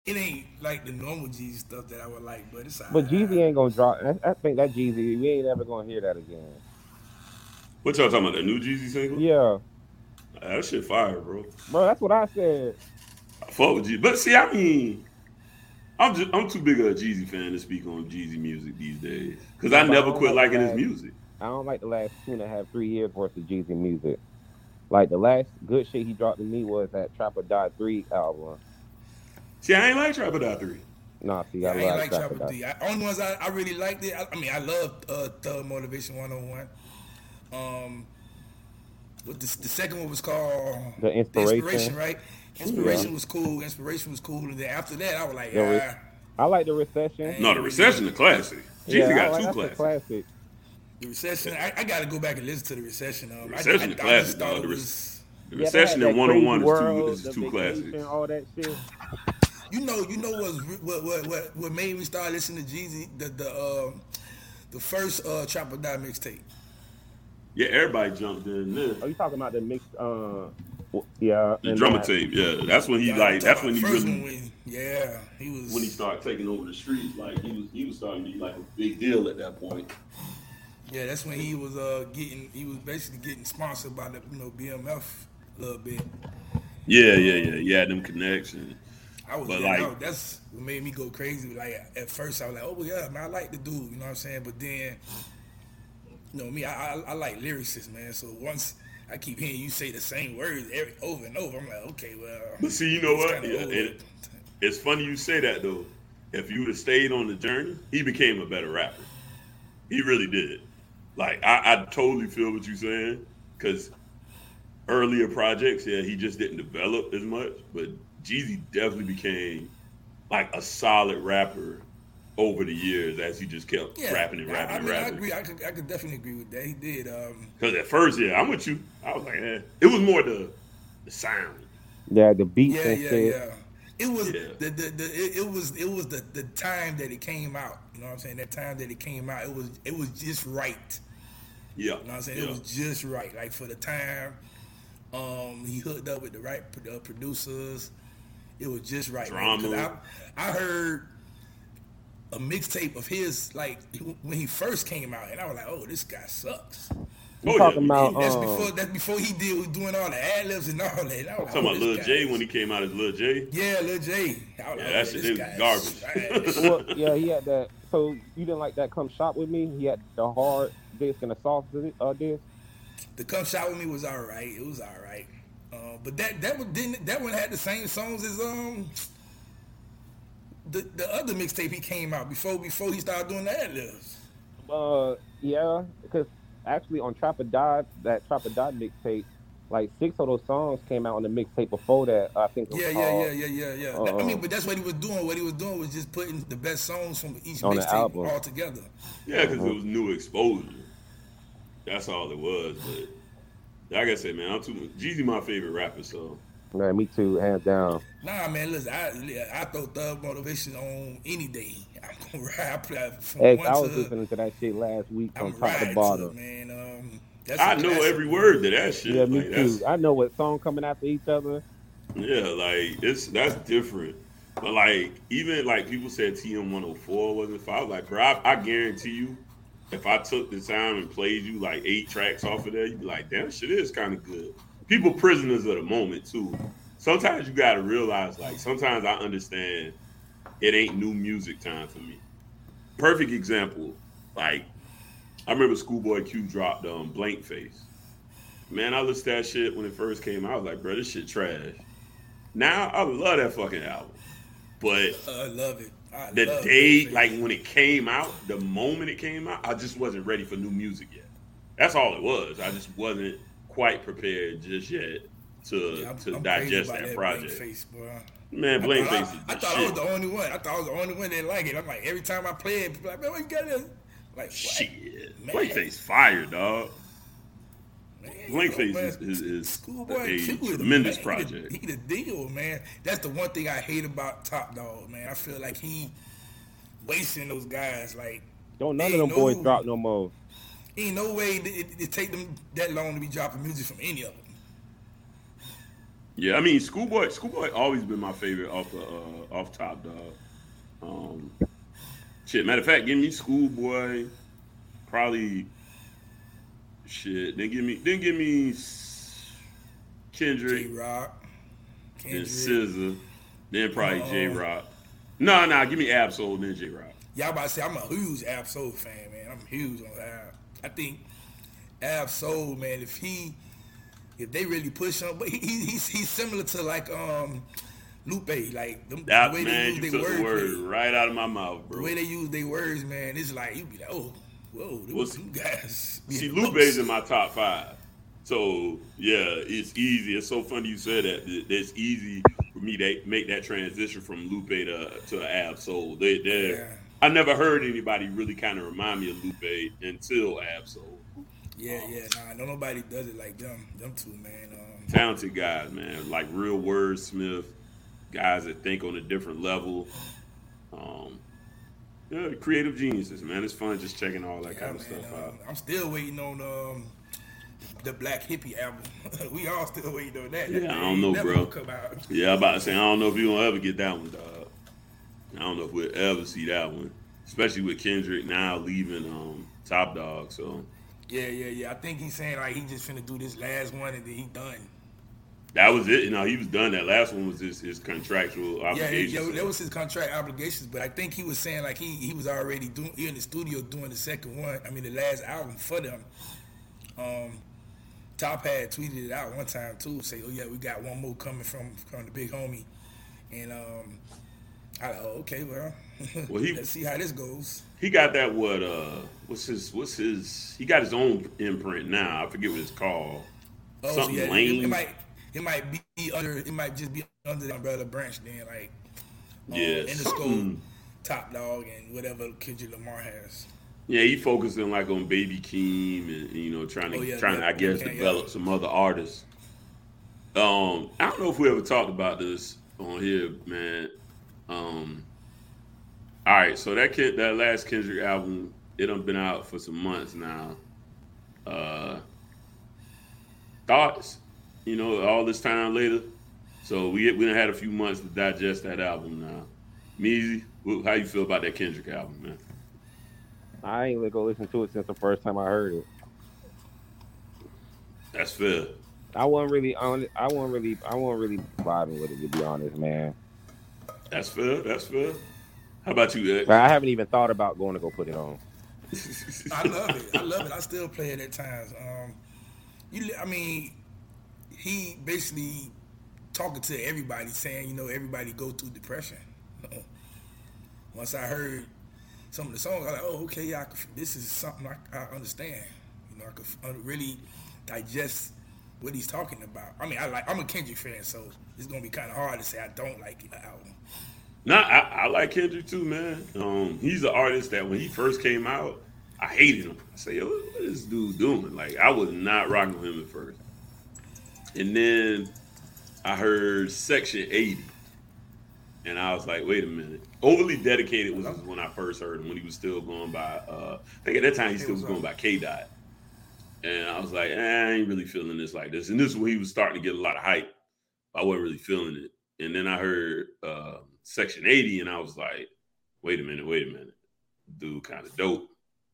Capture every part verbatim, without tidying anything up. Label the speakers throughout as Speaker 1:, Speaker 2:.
Speaker 1: It ain't like the normal Jeezy stuff that I would like, but it's
Speaker 2: But Jeezy
Speaker 1: alright.
Speaker 2: ain't gonna drop. I, I think that Jeezy, we ain't ever gonna hear that again.
Speaker 3: What y'all talking about? The new Jeezy single?
Speaker 2: Yeah,
Speaker 3: That shit fire, bro.
Speaker 2: bro, that's what I said.
Speaker 3: I fuck with Jeezy, but see, I mean, I'm just I'm too big of a Jeezy fan to speak on Jeezy music these days because I
Speaker 2: Yeah, but I
Speaker 3: never
Speaker 2: don't
Speaker 3: quit
Speaker 2: like the
Speaker 3: liking his
Speaker 2: last.
Speaker 3: music.
Speaker 2: I don't like the last two and a half, three years worth of Jeezy music. Like the last good shit he dropped to me was that Trapper Die Three album.
Speaker 3: See, I ain't like Trap It Out Three.
Speaker 2: Nah, see, I
Speaker 1: Yeah, I ain't
Speaker 2: love
Speaker 1: like
Speaker 2: Trapper
Speaker 1: Trapper
Speaker 2: Die.
Speaker 1: D. I, only ones I, I really liked it. I, I mean, I love uh, Thug Motivation one oh one. Um, what the, the second one was called
Speaker 2: The
Speaker 1: The Inspiration,
Speaker 2: inspiration.
Speaker 1: right?
Speaker 2: Yeah,
Speaker 1: Inspiration was cool. Inspiration was cool. And then after that, I was like,
Speaker 2: the re-
Speaker 1: ah,
Speaker 2: I like the
Speaker 1: I
Speaker 2: recession.
Speaker 3: No, the
Speaker 1: ain't really.
Speaker 3: Recession, the classic.
Speaker 2: Yeah,
Speaker 3: Jeezy
Speaker 2: I
Speaker 3: got
Speaker 2: like
Speaker 3: two
Speaker 2: that's a
Speaker 3: classics.
Speaker 2: classic.
Speaker 1: The Recession, I, I got to go back and listen to The Recession.
Speaker 3: The
Speaker 1: Um, I,
Speaker 3: Recession, the
Speaker 1: I, I just
Speaker 3: classic,
Speaker 1: thought
Speaker 3: dog.
Speaker 1: it
Speaker 3: The, Re-
Speaker 1: was,
Speaker 3: the
Speaker 2: Yeah, they had
Speaker 3: Recession and
Speaker 2: that crazy
Speaker 3: one oh one is two
Speaker 2: world,
Speaker 3: is
Speaker 2: the
Speaker 3: two
Speaker 2: vacation,
Speaker 3: classics.
Speaker 2: all that shit.
Speaker 1: you know, you know what's, what, what, what, what made me start listening to Jeezy? The, the, um, the first uh, Trapper Die mixtape.
Speaker 3: Yeah, everybody jumped in there.
Speaker 2: Oh, you talking about the mix? Uh, w- yeah,
Speaker 3: The
Speaker 2: and
Speaker 3: drummer
Speaker 2: then
Speaker 3: tape, yeah, that's when he
Speaker 1: Yeah, I'm
Speaker 3: like.
Speaker 1: talking
Speaker 3: That's
Speaker 1: about
Speaker 3: when
Speaker 1: the
Speaker 3: he
Speaker 1: first one
Speaker 3: really
Speaker 1: when, yeah, he
Speaker 3: when he
Speaker 1: was,
Speaker 3: started taking over the streets. Like he was he was starting to be like a big deal at that point.
Speaker 1: yeah, that's when he was uh getting, he was basically getting sponsored by the, you know, B M F a little bit.
Speaker 3: Yeah, yeah, yeah.
Speaker 1: Um,
Speaker 3: He had them connections,
Speaker 1: I was,
Speaker 3: but
Speaker 1: yeah, that
Speaker 3: like
Speaker 1: was, that's what made me go crazy. Like at first, I was like, oh yeah, man, I like the dude, you know what I'm saying? But then, you know me, I I, I like lyricists, man. So once I keep hearing you say the same words every over and over, I'm like, okay, well,
Speaker 3: But see, you know
Speaker 1: it's
Speaker 3: what?
Speaker 1: kind of
Speaker 3: Yeah,
Speaker 1: old.
Speaker 3: and it's funny you say that though. If you would have stayed on the journey, he became a better rapper. He really did. Like I, I totally feel what you're saying because earlier projects, yeah, he just didn't develop as much. But Jeezy definitely became like a solid rapper over the years as he just kept
Speaker 1: Yeah,
Speaker 3: rapping and
Speaker 1: I,
Speaker 3: rapping
Speaker 1: I
Speaker 3: and
Speaker 1: mean, I
Speaker 3: rapping.
Speaker 1: agree. I could I could definitely agree with that. He did. Um,
Speaker 3: Because at first, yeah, I'm with you. I was like, eh. It was more the the sound.
Speaker 2: yeah, the beats
Speaker 1: Yeah,
Speaker 2: and
Speaker 1: yeah,
Speaker 2: shit.
Speaker 1: yeah. It was
Speaker 3: Yeah,
Speaker 1: the, the, the it, it was it was the, the time that it came out. You know what I'm saying? That time that it came out, it was it was just right.
Speaker 3: yeah,
Speaker 1: You know what I'm saying? It
Speaker 3: yeah.
Speaker 1: was just right. Like for the time, um, he hooked up with the right uh, producers. It was just right, man. Because
Speaker 3: Drama.
Speaker 1: I I heard a mixtape of his like when he first came out, and I was like, oh, this guy sucks.
Speaker 2: You
Speaker 3: Oh yeah,
Speaker 2: talking
Speaker 3: me
Speaker 2: about
Speaker 3: too.
Speaker 1: And that's before
Speaker 2: um?
Speaker 1: that's before he did was doing all the ad libs and all that. And I was like,
Speaker 3: Talking
Speaker 1: oh,
Speaker 3: about
Speaker 1: this
Speaker 3: Lil
Speaker 1: guy
Speaker 3: J when
Speaker 1: is
Speaker 3: he came out as Lil J.
Speaker 1: yeah, Lil J. I was
Speaker 3: Yeah,
Speaker 1: like,
Speaker 3: that
Speaker 1: okay,
Speaker 3: shit
Speaker 1: this
Speaker 3: is
Speaker 1: guy is
Speaker 3: garbage.
Speaker 1: trash.
Speaker 2: Well, yeah, he had that. So you didn't like that? Come shop with me. He had the hard disc and the soft di- uh disc.
Speaker 1: The Come Shot With Me was all right. It was all right. Uh, but that that one didn't that one had the same songs as um the the other mixtape he came out before before he started doing the ad libs.
Speaker 2: Uh, yeah, because actually on Trapper Die, that Trapper Die mixtape, like six of those songs came out on the mixtape before that. I think it was
Speaker 1: Yeah, yeah,
Speaker 2: called
Speaker 1: yeah, yeah, yeah, yeah. That- I mean,
Speaker 2: um
Speaker 1: but that's what he was doing. What he was doing was just putting the best songs from each
Speaker 2: on the
Speaker 1: mixtape
Speaker 2: album.
Speaker 1: all together.
Speaker 3: Yeah, because it
Speaker 2: Hmm.
Speaker 3: was new exposure. That's all it was. But like I said, man, I'm too Jeezy my favorite rapper. So
Speaker 2: Man, me too, hands down.
Speaker 1: Nah, man, listen, I I throw Thug Motivation on any day. I'm gonna ride. I play from
Speaker 2: X,
Speaker 1: one
Speaker 2: I was
Speaker 1: to
Speaker 2: listening to that shit last week
Speaker 1: I'm
Speaker 2: from
Speaker 1: gonna
Speaker 2: top to
Speaker 1: ride to it,
Speaker 2: bottom.
Speaker 1: man. Um, that's a
Speaker 3: I know
Speaker 1: classic,
Speaker 3: every
Speaker 1: man.
Speaker 3: word to that
Speaker 2: Yeah,
Speaker 3: shit.
Speaker 2: me
Speaker 3: Like
Speaker 2: too.
Speaker 3: that's
Speaker 2: I know what song coming after each other.
Speaker 3: yeah, like it's that's different. But like even like people said T M one oh four wasn't fire. I was like, bro, I, I guarantee you, if I took the time and played you like eight tracks off of there, you'd be like, damn, this shit is kind of good. People prisoners of the moment too. Sometimes you gotta realize, like, sometimes I understand it ain't new music time for me. Perfect example, like I remember Schoolboy Q dropped um Blank Face. Man, I listened to that shit when it first came out. I was like, bro, this shit trash. Now I love that fucking album. But
Speaker 1: I love it. I
Speaker 3: the
Speaker 1: love Blank
Speaker 3: day, like
Speaker 1: Face.
Speaker 3: when it came out, the moment it came out, I just wasn't ready for new music yet. That's all it was. I just wasn't quite prepared just yet to
Speaker 1: Yeah, I'm,
Speaker 3: to
Speaker 1: I'm crazy
Speaker 3: digest
Speaker 1: about
Speaker 3: that
Speaker 1: that Blank
Speaker 3: project.
Speaker 1: Face, bro.
Speaker 3: Man,
Speaker 1: I
Speaker 3: Blank
Speaker 1: thought
Speaker 3: Face is
Speaker 1: I, I
Speaker 3: the
Speaker 1: thought I was
Speaker 3: shit.
Speaker 1: the only one. I thought I was the only one that like it. I'm like every time I play it, people like, man, what you got this? Like what?
Speaker 3: Shit. Blank
Speaker 1: Man,
Speaker 3: Face fire, dog.
Speaker 1: man, you
Speaker 3: Blank
Speaker 1: know,
Speaker 3: Face
Speaker 1: man.
Speaker 3: is, is, is
Speaker 1: Schoolboy
Speaker 3: a
Speaker 1: Q is the man.
Speaker 3: tremendous
Speaker 1: He the,
Speaker 3: project.
Speaker 1: he the deal, man. That's the one thing I hate about Top Dog, man. I feel like he wasting those guys. Like,
Speaker 2: Don't none of
Speaker 1: ain't
Speaker 2: them boys
Speaker 1: no,
Speaker 2: drop no more.
Speaker 1: ain't no way that it, it take them that long to be dropping music from any of them.
Speaker 3: Yeah, I mean, Schoolboy, Schoolboy always been my favorite off the uh, off Top Dog. Um, shit, matter of fact, give me Schoolboy, probably shit. Then give me, then give me Kendrick,
Speaker 1: J Rock,
Speaker 3: then
Speaker 1: Kendrick.
Speaker 3: S Z A, then probably
Speaker 1: Uh-oh.
Speaker 3: J Rock. No, no, give me Ab-Soul, then J Rock.
Speaker 1: Y'all about to say I'm a huge Ab-Soul fan, man. I'm huge on Ab. I think Ab-Soul, man, if he, if they really push him, but he, he, he's he's similar to like um Lupe, like them,
Speaker 3: That
Speaker 1: the way
Speaker 3: man,
Speaker 1: they
Speaker 3: you
Speaker 1: use
Speaker 3: took
Speaker 1: their
Speaker 3: the
Speaker 1: words.
Speaker 3: word right out of my mouth,
Speaker 1: The
Speaker 3: bro.
Speaker 1: way they use their words, man, it's like you be like, oh, whoa, them,
Speaker 3: Well,
Speaker 1: them guys. be
Speaker 3: See,
Speaker 1: close.
Speaker 3: Lupe's in my top five. So, yeah, it's easy. It's so funny you said that. It- It's easy for me to make that transition from Lupe to, to Ab-Soul. They, they're,
Speaker 1: Yeah.
Speaker 3: I never heard anybody really kind of remind me of Lupe until Ab-Soul.
Speaker 1: Yeah, yeah, nah, no nobody does it like them, them two, man. Um,
Speaker 3: Talented guys, man. Like real wordsmith, guys that think on a different level. Um, yeah, creative geniuses, man. It's fun just checking all that
Speaker 1: yeah,
Speaker 3: kind of
Speaker 1: man,
Speaker 3: stuff
Speaker 1: um,
Speaker 3: out.
Speaker 1: I'm still waiting on um the Black Hippie album. We all still waiting on that. That
Speaker 3: Yeah, I
Speaker 1: thing
Speaker 3: don't know,
Speaker 1: never
Speaker 3: bro.
Speaker 1: gonna Come out.
Speaker 3: Yeah, I'm about to say, I don't know if you're going to ever get that one, dog. I don't know if we'll ever see that one, especially with Kendrick now leaving um, Top Dog. So
Speaker 1: Yeah, yeah, yeah. I think he's saying like he just finna do this last one and then he done.
Speaker 3: that was it. You know, he was done. That last one was his, his contractual
Speaker 1: Yeah,
Speaker 3: obligation.
Speaker 1: yeah,
Speaker 3: so-
Speaker 1: that was his contract obligations. But I think he was saying like he he was already doing he in the studio doing the second one. I mean the last album for them. Um, Top had tweeted it out one time too, say, "Oh yeah, we got one more coming from from the big homie," and um, I like, oh okay, well,
Speaker 3: Well, he-
Speaker 1: let's see how this goes.
Speaker 3: He got that what? Uh, what's his? What's his? He got his own imprint now. I forget what it's called.
Speaker 1: Oh, so
Speaker 3: Something
Speaker 1: yeah, it,
Speaker 3: Lane.
Speaker 1: it might it might be under it might just be under the umbrella branch then, like um,
Speaker 3: Yeah,
Speaker 1: Interscope,
Speaker 3: something.
Speaker 1: Top Dog, and whatever Kendrick Lamar has.
Speaker 3: Yeah, he focusing like on Baby Keem and, and, you know trying to
Speaker 1: Oh, yeah,
Speaker 3: trying to
Speaker 1: yeah,
Speaker 3: I guess
Speaker 1: okay,
Speaker 3: develop
Speaker 1: yeah.
Speaker 3: some other artists. Um, I don't know if we ever talked about this on here, man. Um, all right, so that kid, that last Kendrick album, it done been out for some months now. Uh, thoughts, you know, all this time later. So we we done had a few months to digest that album now. Meezy, wh- how you feel about that Kendrick album, man?
Speaker 2: I ain't gonna go listen to it since the first time I heard it.
Speaker 3: That's fair.
Speaker 2: I wasn't really on. I wasn't really. I wasn't really vibing with it, to be honest, man.
Speaker 3: That's fair. That's fair. How about you, Ed?
Speaker 2: But I haven't even thought about going to go put it on.
Speaker 1: I love it. I love it. I still play it at times. Um, you, li- I mean, he basically talking to everybody, saying, you know, everybody go through depression. Once I heard some of the songs, I was like, oh, okay, yeah, I could, this is something I, I understand. You know, I could uh, really digest what he's talking about. I mean, I like. I'm a Kendrick fan, so it's gonna be kind of hard to say I don't like the album.
Speaker 3: Nah, I, I like Kendrick too, man. Um, he's an artist that when he first came out, I hated him. I say, yo, what is this dude doing? Like, I was not rocking with him at first. And then I heard Section eighty. And I was like, wait a minute. Overly Dedicated was when I first heard him, when he was still going by, uh, I think at that time he still was going by K-Dot. And I was like, eh, I ain't really feeling this like this. And this is when he was starting to get a lot of hype. I wasn't really feeling it. And then I heard uh, Section eighty, and I was like, wait a minute, wait a minute. Dude kind of dope.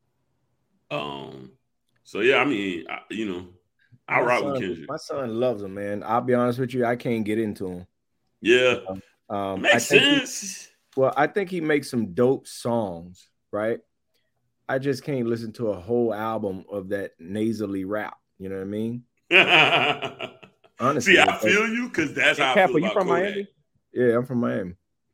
Speaker 3: Um. So, yeah, I mean, I, you know, I
Speaker 4: My
Speaker 3: rock
Speaker 4: son-
Speaker 3: with Kendrick.
Speaker 4: My son loves him, man. I'll be honest with you, I can't get into him.
Speaker 3: Yeah,
Speaker 4: Um, I
Speaker 3: makes
Speaker 4: think he-
Speaker 3: sense.
Speaker 4: well, I think he makes some dope songs, right? I just can't listen to a whole album of that nasally rap. You know what I mean? Honestly,
Speaker 3: See, I
Speaker 4: like,
Speaker 3: feel you because that's
Speaker 2: Hey,
Speaker 3: how I
Speaker 2: Cap,
Speaker 3: feel
Speaker 2: are you
Speaker 3: about
Speaker 2: from
Speaker 3: Kodak.
Speaker 2: Miami?
Speaker 4: yeah, I'm from Miami.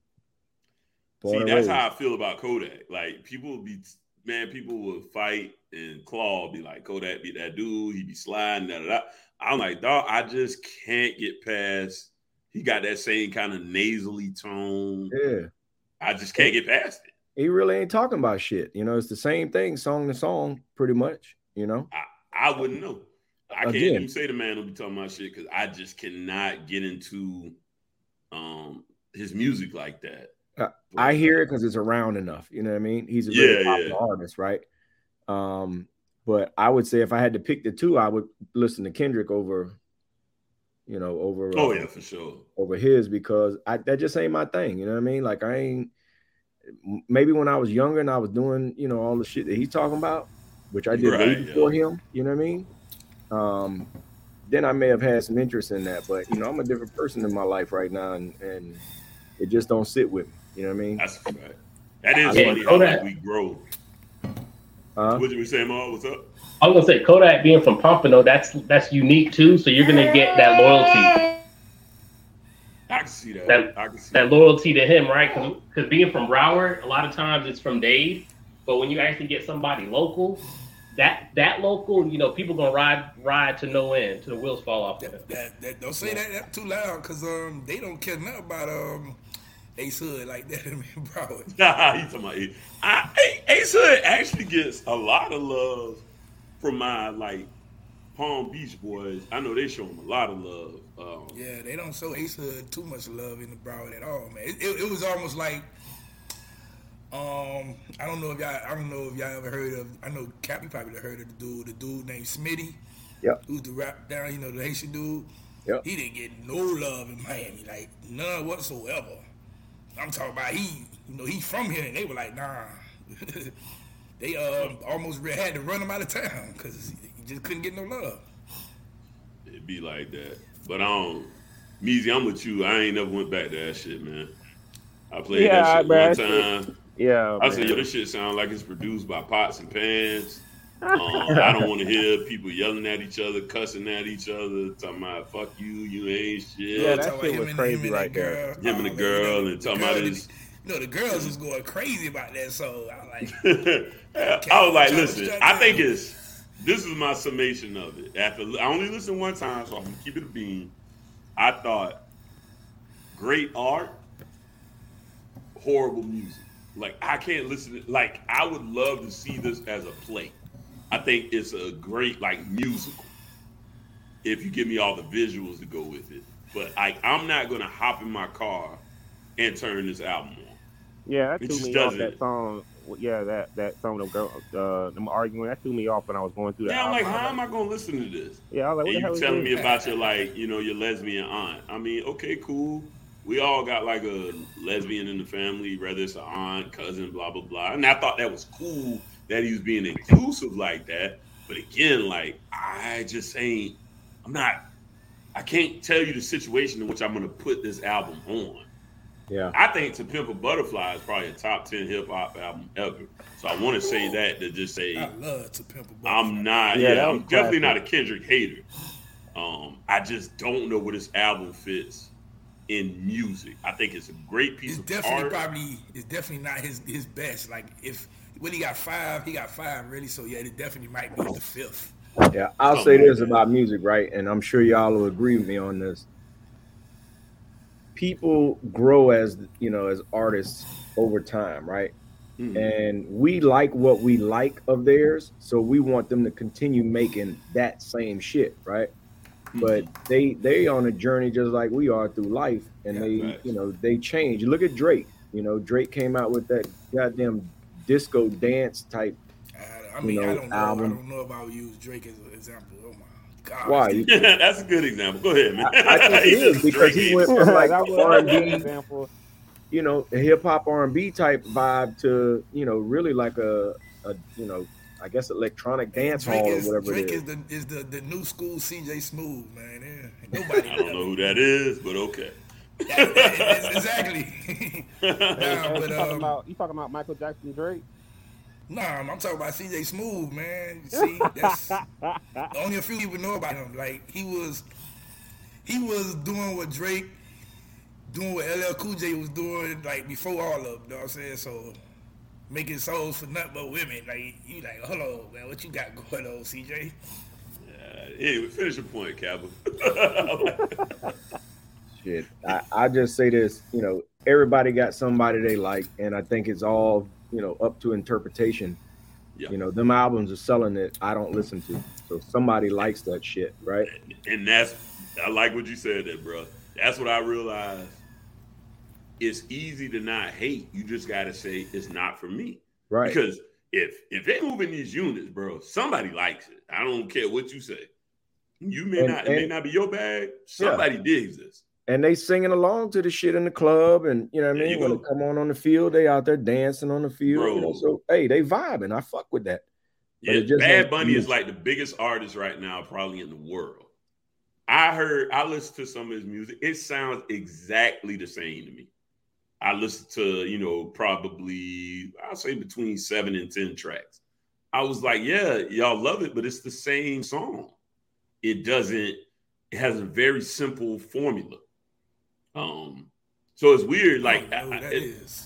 Speaker 4: Born
Speaker 3: See,
Speaker 4: and
Speaker 3: that's
Speaker 4: raised.
Speaker 3: how I feel about Kodak. Like people will be, man, people will fight and claw, be like, Kodak be that dude. He be sliding, da da da. I'm like, dog, I just can't get past. He got that same kind of nasally tone.
Speaker 4: Yeah,
Speaker 3: I just can't get past it.
Speaker 4: he really ain't talking about shit. You know, it's the same thing, song to song, pretty much. You know,
Speaker 3: I, I wouldn't know. I can't
Speaker 4: Again.
Speaker 3: even say the man will be talking about shit because I just cannot get into um his music like that.
Speaker 4: Uh,
Speaker 3: But,
Speaker 4: I hear it because it's around enough. You know what I mean? He's a
Speaker 3: Yeah,
Speaker 4: really popular
Speaker 3: yeah.
Speaker 4: artist, right? Um, but I would say if I had to pick the two, I would listen to Kendrick over you know, over
Speaker 3: Oh
Speaker 4: uh,
Speaker 3: yeah, for sure.
Speaker 4: over his because I that just ain't my thing. You know what I mean? Like I ain't. Maybe when I was younger and I was doing, you know, all the shit that he's talking about, which I did way
Speaker 3: Right,
Speaker 4: before
Speaker 3: yo.
Speaker 4: him. You know what I mean? Um, then I may have had some interest in that, but you know, I'm a different person in my life right now, and and it just don't sit with me. You know what I mean?
Speaker 3: That's a fact. That is
Speaker 5: Yeah,
Speaker 3: funny how like
Speaker 5: Kodak.
Speaker 3: we grow.
Speaker 4: Uh,
Speaker 3: What did we say, Ma? What's up?
Speaker 5: I was gonna say Kodak being from Pompano, that's that's unique too. So you're gonna get that loyalty,
Speaker 3: I can see that.
Speaker 5: that
Speaker 3: I can see
Speaker 5: that
Speaker 3: that.
Speaker 5: loyalty to him, right? Because being from Broward, a lot of times it's from Dade, but when you actually get somebody local, that that local, you know, people gonna ride ride to no end, to the wheels fall off. Of it.
Speaker 1: That, that, that, don't say that, that too loud, cause um they don't care nothing about um Ace Hood like that in Broward.
Speaker 3: You talking about it. I, Ace Hood actually gets a lot of love from my like Palm Beach boys. I know they show him a lot of love. Um,
Speaker 1: Yeah, they don't show Ace Hood too much love in the Broward at all, man. It, it, it was almost like um I don't know if y'all I don't know if y'all ever heard of I know Cap you probably heard of the dude the dude named Smitty.
Speaker 4: Yep.
Speaker 1: Who's the rap down, you know, the Haitian dude.
Speaker 4: Yep.
Speaker 1: He didn't get no love in Miami, like none whatsoever. I'm talking about he, you know, he from here, and they were like, nah. They um almost re- had to run him out of town because he just couldn't get no love.
Speaker 3: It'd be like that. But I don't. Meezy, I'm with you. I ain't never went back to that shit, man. I played
Speaker 2: Yeah,
Speaker 3: that shit
Speaker 2: man,
Speaker 3: one
Speaker 2: that
Speaker 3: time.
Speaker 2: shit- Yeah,
Speaker 3: I said,
Speaker 2: man.
Speaker 3: yo, this shit sound like it's produced by Pots and Pans. Um, I don't want to hear people yelling at each other, cussing at each other, talking about "fuck you, you ain't shit."
Speaker 2: Yeah, that
Speaker 1: Talking
Speaker 2: shit
Speaker 1: about
Speaker 2: was
Speaker 1: him
Speaker 2: crazy
Speaker 1: him and
Speaker 2: right
Speaker 1: that
Speaker 2: there.
Speaker 1: girl.
Speaker 3: Him and the
Speaker 1: man,
Speaker 3: girl,
Speaker 1: you know,
Speaker 3: and
Speaker 1: the
Speaker 3: talking
Speaker 1: girl
Speaker 3: about
Speaker 1: did-
Speaker 3: his-
Speaker 1: You know, the girls was going crazy about that, so I like.
Speaker 3: I was like,
Speaker 1: Trying to
Speaker 3: listen,
Speaker 1: shut
Speaker 3: I think
Speaker 1: down.
Speaker 3: it's this is my summation of it. After I only listened one time, so I'm gonna keep it a bean. I thought great art, horrible music. Like I can't listen to like I would love to see this as a play. I think it's a great like musical. If you give me all the visuals to go with it. But I I'm not gonna hop in my car and turn this album on.
Speaker 2: Yeah, that
Speaker 3: It
Speaker 2: threw
Speaker 3: just
Speaker 2: me off
Speaker 3: doesn't.
Speaker 2: that song. Yeah, that that song of girl, uh, them arguing. That threw me off when I was going through that.
Speaker 3: Yeah, I'm like,
Speaker 2: album. I
Speaker 3: how
Speaker 2: was
Speaker 3: am I gonna listen to this?
Speaker 2: Yeah, I was like, what
Speaker 3: And
Speaker 2: the
Speaker 3: you
Speaker 2: hell is
Speaker 3: telling
Speaker 2: this?
Speaker 3: me about your like, you know, your lesbian aunt. I mean, okay, cool. We all got like a lesbian in the family, whether it's an aunt, cousin, blah blah blah. And I thought that was cool that he was being inclusive like that. But again, like I just ain't. I'm not. I can't tell you the situation in which I'm gonna put this album on.
Speaker 4: yeah.
Speaker 3: I think To Pimp a Butterfly is probably a top ten hip hop album ever. So I want to say that to just say
Speaker 1: I love To Pimp a Butterfly.
Speaker 3: I'm not.
Speaker 2: Yeah,
Speaker 3: Yeah,
Speaker 2: that
Speaker 3: I'm
Speaker 2: was
Speaker 3: definitely not
Speaker 2: classic.
Speaker 3: a Kendrick hater. Um, I just don't know where this album fits in music. I think it's a great piece
Speaker 1: It's
Speaker 3: of
Speaker 1: definitely
Speaker 3: art.
Speaker 1: probably it's definitely not his his best. Like if when he got five, he got five really. So yeah, it definitely might be the fifth.
Speaker 4: Yeah, I'll
Speaker 3: Something
Speaker 4: say
Speaker 3: like
Speaker 4: this
Speaker 3: that.
Speaker 4: about music, right? And I'm sure y'all will agree with me on this. People grow as you know as artists over time, right?
Speaker 3: Mhm.
Speaker 4: And we like what we like of theirs, so we want them to continue making that same shit, right? But they they on a journey just like we are through life, and
Speaker 1: Yeah,
Speaker 4: they
Speaker 3: facts.
Speaker 4: you know they change. Look at Drake. You know, Drake came out with that goddamn disco dance type.
Speaker 1: I, I mean,
Speaker 4: You know,
Speaker 1: I don't know.
Speaker 4: album.
Speaker 1: I don't know if I would use Drake as an example. Oh my god!
Speaker 4: Why? You-
Speaker 3: Yeah, that's a good example. Go ahead, man.
Speaker 4: I, I think
Speaker 3: He
Speaker 4: it is
Speaker 3: just
Speaker 4: because he
Speaker 3: Drake
Speaker 4: went
Speaker 3: hates.
Speaker 4: from like
Speaker 2: that was
Speaker 4: R and
Speaker 2: a good
Speaker 4: B,
Speaker 2: example.
Speaker 4: you know, a hip hop R and B type vibe to you know really like a, a you know I guess electronic dance
Speaker 1: Drake
Speaker 4: hall or
Speaker 1: is
Speaker 4: whatever
Speaker 1: Drake
Speaker 4: it
Speaker 1: is
Speaker 4: is.
Speaker 1: the is the, the new school C J Smooth, man. Yeah, ain't nobody.
Speaker 3: I don't know who that is, but okay.
Speaker 1: That- that- exactly. nah, but
Speaker 2: you talking
Speaker 1: um,
Speaker 2: about you talking about Michael Jackson, Drake?
Speaker 1: nah, I'm talking about C J Smooth, man. See, that's only a few people know about him. Like he was, he was doing what Drake, doing what L L Cool J was doing, like before all of them. You know what I'm saying? So making songs for nothing but women. Like you, like, hold on, man, what you got going on, C J?
Speaker 3: Uh, anyway, finish your point, Cabba.
Speaker 4: Shit, I, I just say this, you know, everybody got somebody they like, and I think it's all you know up to interpretation.
Speaker 3: Yeah.
Speaker 4: You know, them albums are selling that I don't listen to, so somebody likes that shit, right?
Speaker 3: And that's I like what you said there, bro. That's what I realized. It's easy to not hate. You just gotta say it's not for me.
Speaker 4: Right.
Speaker 3: Because if if they move in these units, bro, somebody likes it. I don't care what you say. You may
Speaker 4: And-
Speaker 3: not, it may
Speaker 4: and-
Speaker 3: not be your bag. Somebody digs this.
Speaker 4: And they singing along to the shit in the club, and you know what I
Speaker 3: There
Speaker 4: mean.
Speaker 3: you
Speaker 4: When
Speaker 3: go.
Speaker 4: they come on on the field, they out there dancing on the field. You know,
Speaker 3: Bro.
Speaker 4: so hey, they vibing. I fuck with that. But
Speaker 3: Yeah,
Speaker 4: it just
Speaker 3: Bad
Speaker 4: ain't
Speaker 3: Bunny
Speaker 4: me.
Speaker 3: is like the biggest artist right now, probably in the world. I heard, I listened to some of his music. It sounds exactly the same to me. I listened to, you know, probably, I'll say between seven and ten tracks. I was like, yeah, y'all love it, but it's the same song. It doesn't, it has a very simple formula. Um, so it's weird. Like,
Speaker 1: I don't know
Speaker 3: I-
Speaker 1: who that
Speaker 3: it-
Speaker 1: is.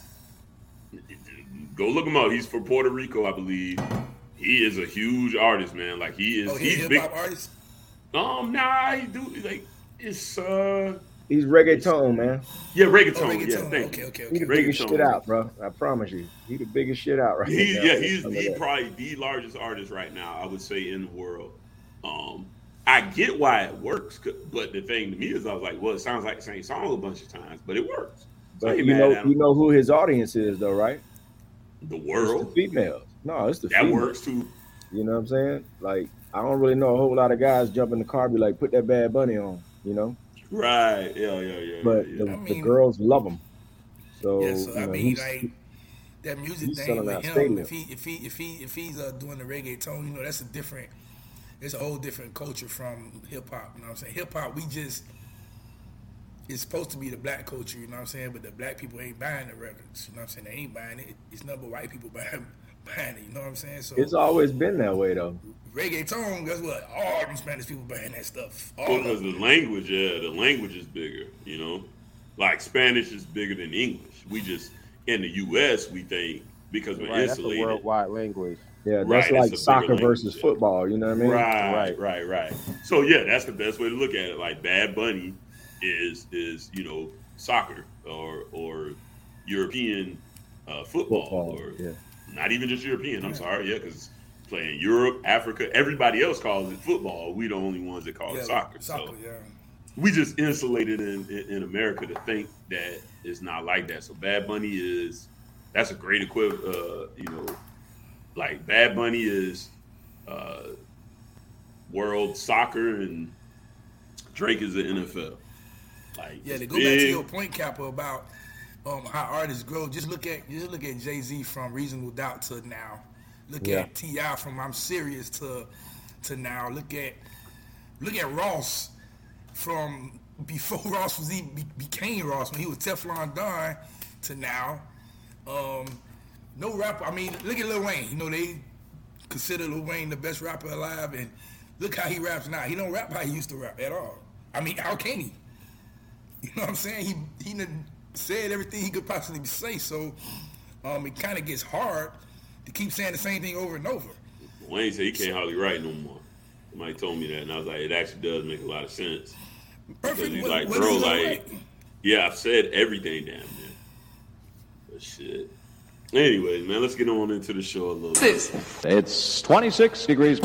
Speaker 3: go look him up. He's from Puerto Rico, I believe. He is a huge artist, man. Like he is,
Speaker 1: Oh, he's a
Speaker 3: he's
Speaker 1: hip
Speaker 3: big.
Speaker 1: hop artist.
Speaker 3: Um, nah, he do like it's uh,
Speaker 4: He's reggaeton, man.
Speaker 3: yeah,
Speaker 1: Oh,
Speaker 3: reggaeton. yeah,
Speaker 1: reggaeton.
Speaker 3: thank
Speaker 1: Okay,
Speaker 3: you.
Speaker 1: okay,
Speaker 4: He the
Speaker 1: okay.
Speaker 4: biggest
Speaker 3: Reggaeton.
Speaker 4: shit out, bro. I promise you. He the biggest shit out right
Speaker 3: He,
Speaker 4: now.
Speaker 3: yeah, he's
Speaker 4: Some of
Speaker 3: he
Speaker 4: that.
Speaker 3: probably the largest artist right now, I would say, in the world. Um, I get why it works, but the thing to me is, I was like, well, it sounds like the same song a bunch of times, but it works. So I
Speaker 4: But
Speaker 3: ain't
Speaker 4: you
Speaker 3: mad
Speaker 4: know,
Speaker 3: at him.
Speaker 4: you know who his audience is, though, right?
Speaker 3: The
Speaker 4: It's
Speaker 3: world
Speaker 4: the females. No, it's the
Speaker 3: that
Speaker 4: females.
Speaker 3: works too.
Speaker 4: You know what I'm saying? Like, I don't really know a whole lot of guys jump in the car, be like, put that Bad Bunny on, you know?
Speaker 3: Right? Yeah, yeah, yeah.
Speaker 4: But
Speaker 3: yeah,
Speaker 4: the,
Speaker 3: yeah.
Speaker 1: I
Speaker 4: the
Speaker 1: mean-
Speaker 4: girls love him. So,
Speaker 1: Yeah, so
Speaker 4: you
Speaker 1: I
Speaker 4: know,
Speaker 1: mean,
Speaker 4: he's,
Speaker 1: like that music
Speaker 4: he's
Speaker 1: thing
Speaker 4: selling
Speaker 1: with
Speaker 4: out
Speaker 1: him.
Speaker 4: stadium.
Speaker 1: If he, if he, if he, if he's uh, doing the reggaeton, you know, that's a different. It's a whole different culture from hip hop. You know what I'm saying? Hip hop, we just. It's supposed to be the black culture, you know what I'm saying? But the black people ain't buying the records. You know what I'm saying? They ain't buying it. It's nothing but white people buying, buying it. You know what I'm saying? So
Speaker 4: it's always been that way, though.
Speaker 1: reggaeton, guess what? All them Spanish people buying that stuff. All
Speaker 3: Well,
Speaker 1: of
Speaker 3: because
Speaker 1: them.
Speaker 3: the language, yeah, the language is bigger, you know. Like Spanish is bigger than English. We just in the U S we think because we're
Speaker 2: Right, that's a
Speaker 3: insulated.
Speaker 2: worldwide language.
Speaker 4: Yeah,
Speaker 3: Right,
Speaker 4: that's
Speaker 3: it's a
Speaker 4: like
Speaker 3: bigger
Speaker 4: soccer
Speaker 3: language,
Speaker 4: versus
Speaker 3: yeah.
Speaker 4: football. You know what I mean?
Speaker 3: Right, right, right, So yeah, that's the best way to look at it. Like Bad Bunny is is you know soccer or or European uh, football,
Speaker 4: Football,
Speaker 3: or
Speaker 4: yeah.
Speaker 3: not even just European. I'm sorry, yeah, because playing Europe, Africa, everybody else calls it football. We the only ones that call
Speaker 1: Yeah,
Speaker 3: it soccer.
Speaker 1: Soccer,
Speaker 3: so
Speaker 1: yeah.
Speaker 3: we just insulated in, in in America to think that it's not like that. So Bad Bunny is that's a great equivalent. Uh, you know, like Bad Bunny is uh, world soccer, and Drake is the N F L. Like
Speaker 1: Yeah,
Speaker 3: it's
Speaker 1: to go back to
Speaker 3: big.
Speaker 1: your point, Kappa, about um, how artists grow. Just look at just look at Jay Z from Reasonable Doubt to now. Look
Speaker 4: Yeah.
Speaker 1: at T I from I'm Serious to to now. Look at look at Ross from before Ross was even be, became Ross when he was Teflon Don to now. Um, no rapper. I mean, look at Lil Wayne. You know they consider Lil Wayne the best rapper alive, and look how he raps now. He don't rap how he used to rap at all. I mean, how can he? You know what I'm saying? He he done said everything he could possibly say. So um, it kind of gets hard to keep saying the same thing over and over.
Speaker 3: Wayne said he can't hardly write no more. Somebody told me that, and I was like, it actually does make a lot of sense. Because
Speaker 1: Perfect.
Speaker 3: he's
Speaker 1: What,
Speaker 3: like,
Speaker 1: what
Speaker 3: bro,
Speaker 1: is he gonna
Speaker 3: like,
Speaker 1: write?
Speaker 3: yeah, I've said everything, damn man. But shit. Anyways, man, let's get on into the show a little bit.
Speaker 6: It's twenty-six degrees.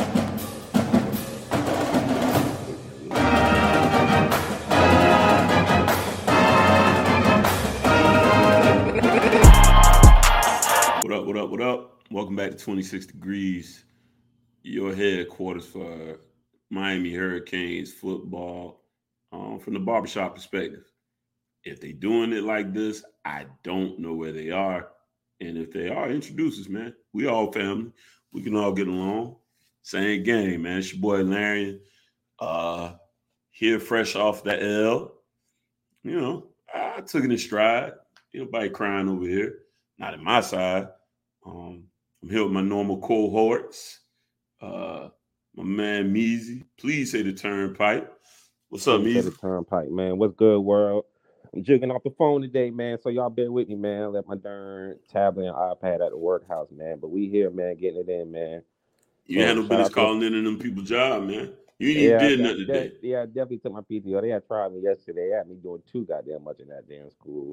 Speaker 3: What up, what up, what up? Welcome back to twenty-six Degrees, your headquarters for Miami Hurricanes football um, from the barbershop perspective. If they doing it like this, I don't know where they are. And if they are, introduce us, man. We all family. We can all get along. Same game, man. It's your boy Larian. Uh, here fresh off the L. You know, I took it in stride. Ain't nobody crying over here. Not on my side. Um, I'm here with my normal cohorts. Uh, my man Meezy. Please say the turnpike. What's up,
Speaker 2: Please say the
Speaker 3: Meezy?
Speaker 2: turnpike, man. What's good, world? I'm jigging off the phone today, man. So y'all bear with me, man. I left my darn tablet and iPad at the workhouse, man. But we here, man, getting it in, man.
Speaker 3: You had no
Speaker 2: shout
Speaker 3: business
Speaker 2: out to-
Speaker 3: calling in on them people's job, man. You ain't even
Speaker 2: Yeah,
Speaker 3: did
Speaker 2: that-
Speaker 3: nothing today.
Speaker 2: that- yeah, I definitely took my P T O. They had tried me yesterday. They had me doing too goddamn much in that damn school.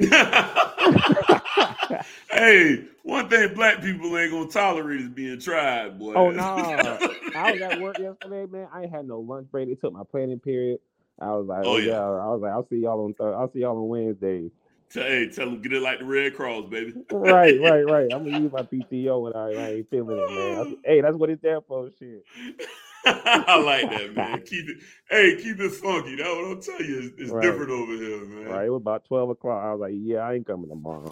Speaker 3: Hey, one thing black people ain't gonna tolerate is being tried, boy.
Speaker 2: Oh no! I was at work yesterday, man. I ain't had no lunch break. They took my planning period. I was like,
Speaker 3: Oh,
Speaker 2: oh,
Speaker 3: yeah.
Speaker 2: yeah. I was like, I'll see y'all on th- I'll see y'all on Wednesday.
Speaker 3: Hey, tell them get it like the Red Cross, baby.
Speaker 2: Right, right, right. I'm gonna use my P T O when I, I ain't feeling it, man. I, hey, that's what it's there for, shit.
Speaker 3: I like that, man. Keep it, hey, keep it funky. That's what I'm telling you. It's, it's
Speaker 2: Right.
Speaker 3: different over here, man.
Speaker 2: Right, it was about twelve o'clock. I was like, yeah, I ain't coming tomorrow.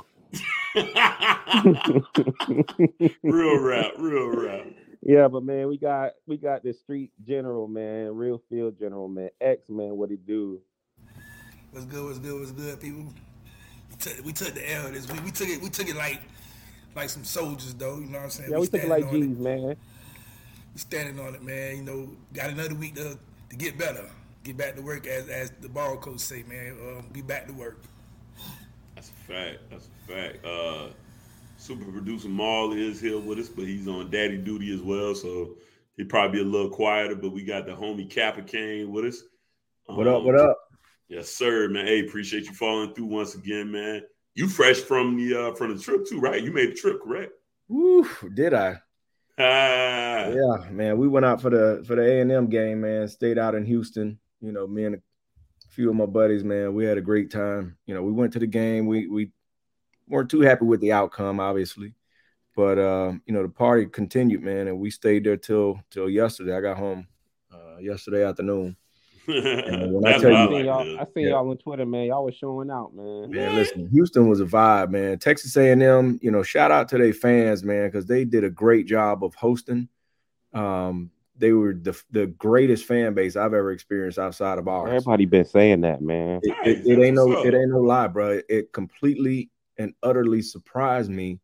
Speaker 3: Real rap, real rap.
Speaker 2: Yeah, but man, we got we got the street general, man, real field general, man. X, man, what he do?
Speaker 1: What's good? What's good? What's good, people? We took, we took the L this week. We took it. We took it like like some soldiers, though. You know what I'm saying?
Speaker 2: Yeah, we took it like
Speaker 1: standing on
Speaker 2: G's, man.
Speaker 1: We standing on it, man. You know, got another week to to get better, get back to work, as as the ball coach say, man. Um, be back to work.
Speaker 3: That's a fact. That's a fact. Uh, super producer Maul is here with us, but he's on daddy duty as well, so he probably be a little quieter. But we got the homie Kappa Kane with us. Um,
Speaker 4: What up? What up?
Speaker 3: Yes, sir, man. Hey, appreciate you following through once again, man. You fresh from the uh, from the trip too, right? You made the trip, correct?
Speaker 4: Woo, did I?
Speaker 3: Ah,
Speaker 4: Yeah, man. We went out for the for the A and M game, man. Stayed out in Houston. You know, me and a few of my buddies, man. We had a great time. You know, we went to the game. We we weren't too happy with the outcome, obviously, but uh, you know, the party continued, man, and we stayed there till till yesterday. I got home uh, yesterday afternoon. And when I
Speaker 3: That's
Speaker 4: tell
Speaker 3: what
Speaker 2: I
Speaker 4: you,
Speaker 2: seen
Speaker 3: like,
Speaker 2: y'all,
Speaker 3: dude.
Speaker 2: I seen
Speaker 4: Yeah.
Speaker 2: y'all on Twitter, man. Y'all was showing out, man.
Speaker 4: man, listen, Houston was a vibe, man. Texas A and M, you know, shout out to their fans, man, because they did a great job of hosting. Um, they were the the greatest fan base I've ever experienced outside of ours.
Speaker 2: Everybody been saying that, man.
Speaker 4: It,
Speaker 3: Nice,
Speaker 4: it, it
Speaker 3: that's
Speaker 4: ain't no
Speaker 3: what's up.
Speaker 4: it ain't no lie, bro. It completely and utterly surprised me.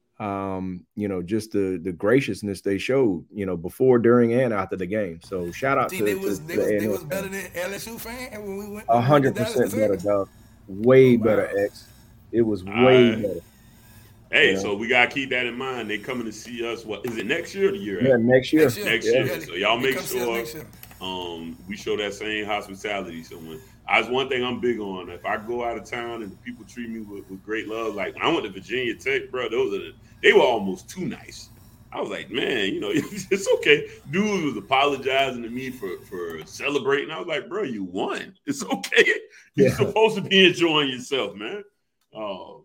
Speaker 4: Um, you know, just the the graciousness they showed, you know, before, during, and after the game. So shout out
Speaker 1: See,
Speaker 4: to,
Speaker 1: they
Speaker 4: to,
Speaker 1: was
Speaker 4: to
Speaker 1: they
Speaker 4: the
Speaker 1: was
Speaker 4: A and
Speaker 1: they
Speaker 4: M
Speaker 1: was better
Speaker 4: fans.
Speaker 1: than L S U fan when we went.
Speaker 4: A
Speaker 1: when we
Speaker 4: hundred
Speaker 1: went to
Speaker 4: percent
Speaker 1: Dallas
Speaker 4: better,
Speaker 1: to
Speaker 4: dog. Way
Speaker 1: Oh, wow.
Speaker 4: better, X. It was
Speaker 3: All
Speaker 4: way
Speaker 3: right.
Speaker 4: better.
Speaker 3: Hey,
Speaker 4: Yeah.
Speaker 3: so we gotta keep that in mind. They coming to see us. What is it next year or the year
Speaker 4: Yeah,
Speaker 3: after?
Speaker 4: next year.
Speaker 1: Next year.
Speaker 3: Next
Speaker 4: Yeah.
Speaker 3: year. So y'all
Speaker 1: they
Speaker 3: make
Speaker 1: come see us
Speaker 3: sure
Speaker 1: next year.
Speaker 3: um we show that same hospitality. So when that's one thing I'm big on. If I go out of town and people treat me with, with great love, like when I went to Virginia Tech, bro, those are the, they were almost too nice. I was like, man, you know, it's okay. Dude was apologizing to me for for celebrating. I was like, bro, you won. It's okay. You're
Speaker 4: Yeah.
Speaker 3: supposed to be enjoying yourself, man. Um,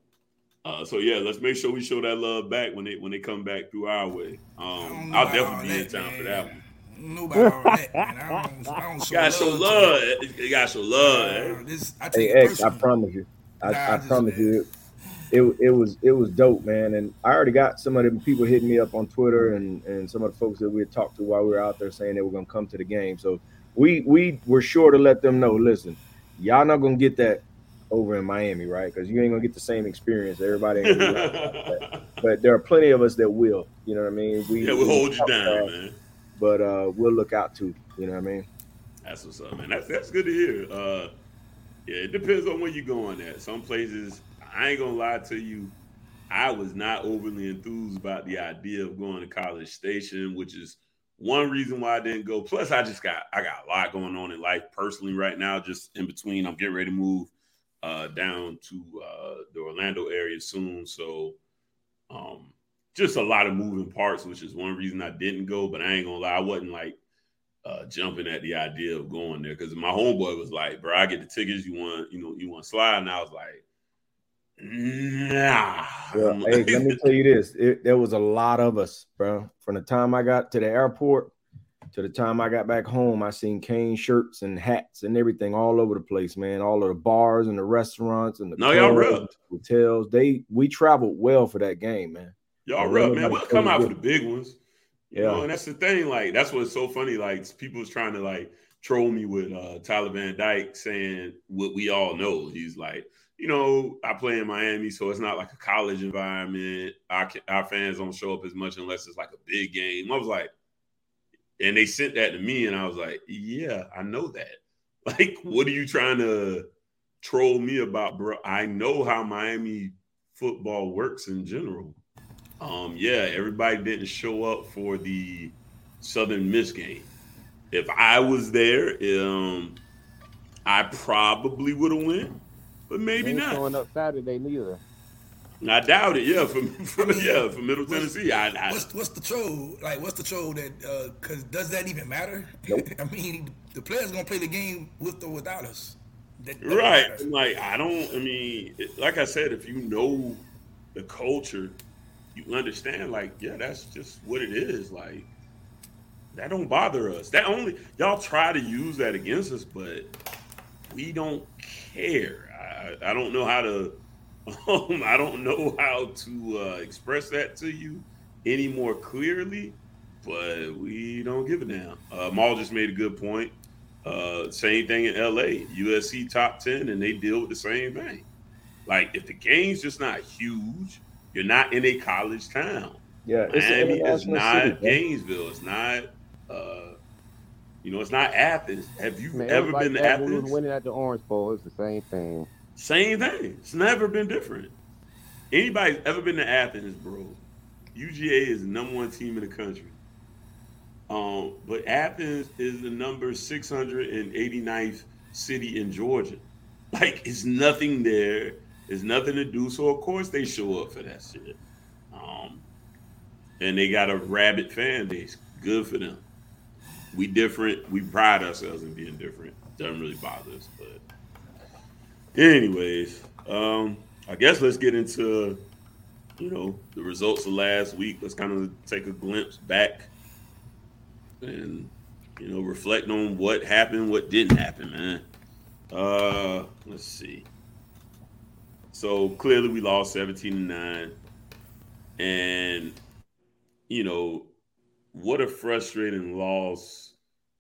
Speaker 3: uh, so yeah, let's make sure we show that love back when they when they come back through our way.
Speaker 1: I don't
Speaker 3: Um,
Speaker 1: know
Speaker 3: I'll
Speaker 1: about all
Speaker 3: definitely be in
Speaker 1: that,
Speaker 3: town
Speaker 1: man.
Speaker 3: for that one.
Speaker 1: I don't know about all that, man. I don't, I don't show
Speaker 3: You gotta
Speaker 1: love.
Speaker 3: show
Speaker 1: to
Speaker 3: love.
Speaker 1: that.
Speaker 3: You gotta show love. eh?
Speaker 1: Uh, this, I
Speaker 4: Hey,
Speaker 1: take it
Speaker 4: X, I
Speaker 1: personally.
Speaker 4: promise you. I,
Speaker 1: Nah,
Speaker 4: I
Speaker 1: just,
Speaker 4: promise
Speaker 1: man.
Speaker 4: you. It, it was it was dope, man. And I already got some of the people hitting me up on Twitter and, and some of the folks that we had talked to while we were out there saying they were gonna come to the game. So we we were sure to let them know, listen, y'all not gonna get that over in Miami, right? Because you ain't gonna get the same experience. Everybody ain't gonna be like that. But there are plenty of us that will. You know what I mean? We,
Speaker 3: Yeah, we'll
Speaker 4: we
Speaker 3: hold you
Speaker 4: talk,
Speaker 3: down,
Speaker 4: uh,
Speaker 3: man.
Speaker 4: but uh, we'll look out too. You know what I mean?
Speaker 3: That's what's up, man. That's that's good to hear. Uh, yeah, it depends on where you're going at. Some places, I ain't gonna lie to you, I was not overly enthused about the idea of going to College Station, which is one reason why I didn't go. Plus, I just got I got a lot going on in life personally right now. Just in between, I'm getting ready to move uh, down to uh, the Orlando area soon, so um, just a lot of moving parts, which is one reason I didn't go. But I ain't gonna lie, I wasn't like uh, jumping at the idea of going there because my homeboy was like, "Bro, I get the tickets. You want, you know, you want to slide?" And I was like, "Nah."
Speaker 4: Well,
Speaker 3: I'm
Speaker 4: hey,
Speaker 3: like-
Speaker 4: let me tell you this. It, there was a lot of us, bro. From the time I got to the airport to the time I got back home, I seen Kane shirts and hats and everything all over the place, man. All of the bars and the restaurants and the
Speaker 3: No, y'all
Speaker 4: clubs,
Speaker 3: repped.
Speaker 4: hotels. They we traveled well for that game, man.
Speaker 3: Y'all
Speaker 4: Yeah,
Speaker 3: rep, man.
Speaker 4: nobody
Speaker 3: We'll come out for
Speaker 4: told
Speaker 3: the
Speaker 4: you.
Speaker 3: big ones. You
Speaker 4: Yeah.
Speaker 3: know, and that's the thing. Like, that's what's so funny. Like, people's trying to like troll me with uh Tyler Van Dyke saying what we all know. He's like, you know, I play in Miami, so it's not like a college environment. Our, our fans don't show up as much unless it's like a big game. I was like, and they sent that to me, and I was like, yeah, I know that. Like, what are you trying to troll me about, bro? I know how Miami football works in general. Um, yeah, everybody didn't show up for the Southern Miss game. If I was there, um, I probably would have went, but
Speaker 2: They
Speaker 3: maybe
Speaker 2: ain't
Speaker 3: not.
Speaker 2: showing up Saturday neither.
Speaker 3: I doubt it. Yeah, from, from
Speaker 1: I mean,
Speaker 3: yeah, from Middle
Speaker 1: what's-
Speaker 3: Tennessee. I, I
Speaker 1: What's what's the troll? Like, what's the troll that? Because does that even matter?
Speaker 4: Nope.
Speaker 1: I mean, the players gonna play the game with or without us. That doesn't
Speaker 3: right.
Speaker 1: matter.
Speaker 3: I'm like, I don't. I mean, it, like I said, if you know the culture, you understand. Like, yeah, that's just what it is. Like, That don't bother us. That only y'all try to use that against us, but we don't care. I, I don't know how to. Um, I don't know how to uh, express that to you any more clearly, but we don't give a damn. Uh, Maul just made a good point. Uh, same thing in L A. U S C top ten, and they deal with the same thing. Like, if the game's just not huge, you're not in a college town.
Speaker 4: Yeah, it's
Speaker 3: Miami is not
Speaker 4: city,
Speaker 3: Gainesville. It's not, uh, you know, it's not Athens. Have you
Speaker 2: Man,
Speaker 3: ever
Speaker 2: like
Speaker 3: been to
Speaker 2: that when we
Speaker 3: Athens?
Speaker 2: was winning at the Orange Bowl. It's the same thing.
Speaker 3: Same thing. It's never been different. Anybody's ever been to Athens, bro? U G A is the number one team in the country. Um, but Athens is the number six hundred eighty-ninth city in Georgia. Like, it's nothing there. There's nothing to do. So, of course, they show up for that shit. Um, and they got a rabid fan base. Good for them. We different. We pride ourselves in being different. Doesn't really bother us. But anyways, um, I guess let's get into, you know, the results of last week. Let's kind of take a glimpse back and, you know, reflect on what happened, what didn't happen, man. Uh, let's see. So clearly we lost seventeen to nine. And, you know, what a frustrating loss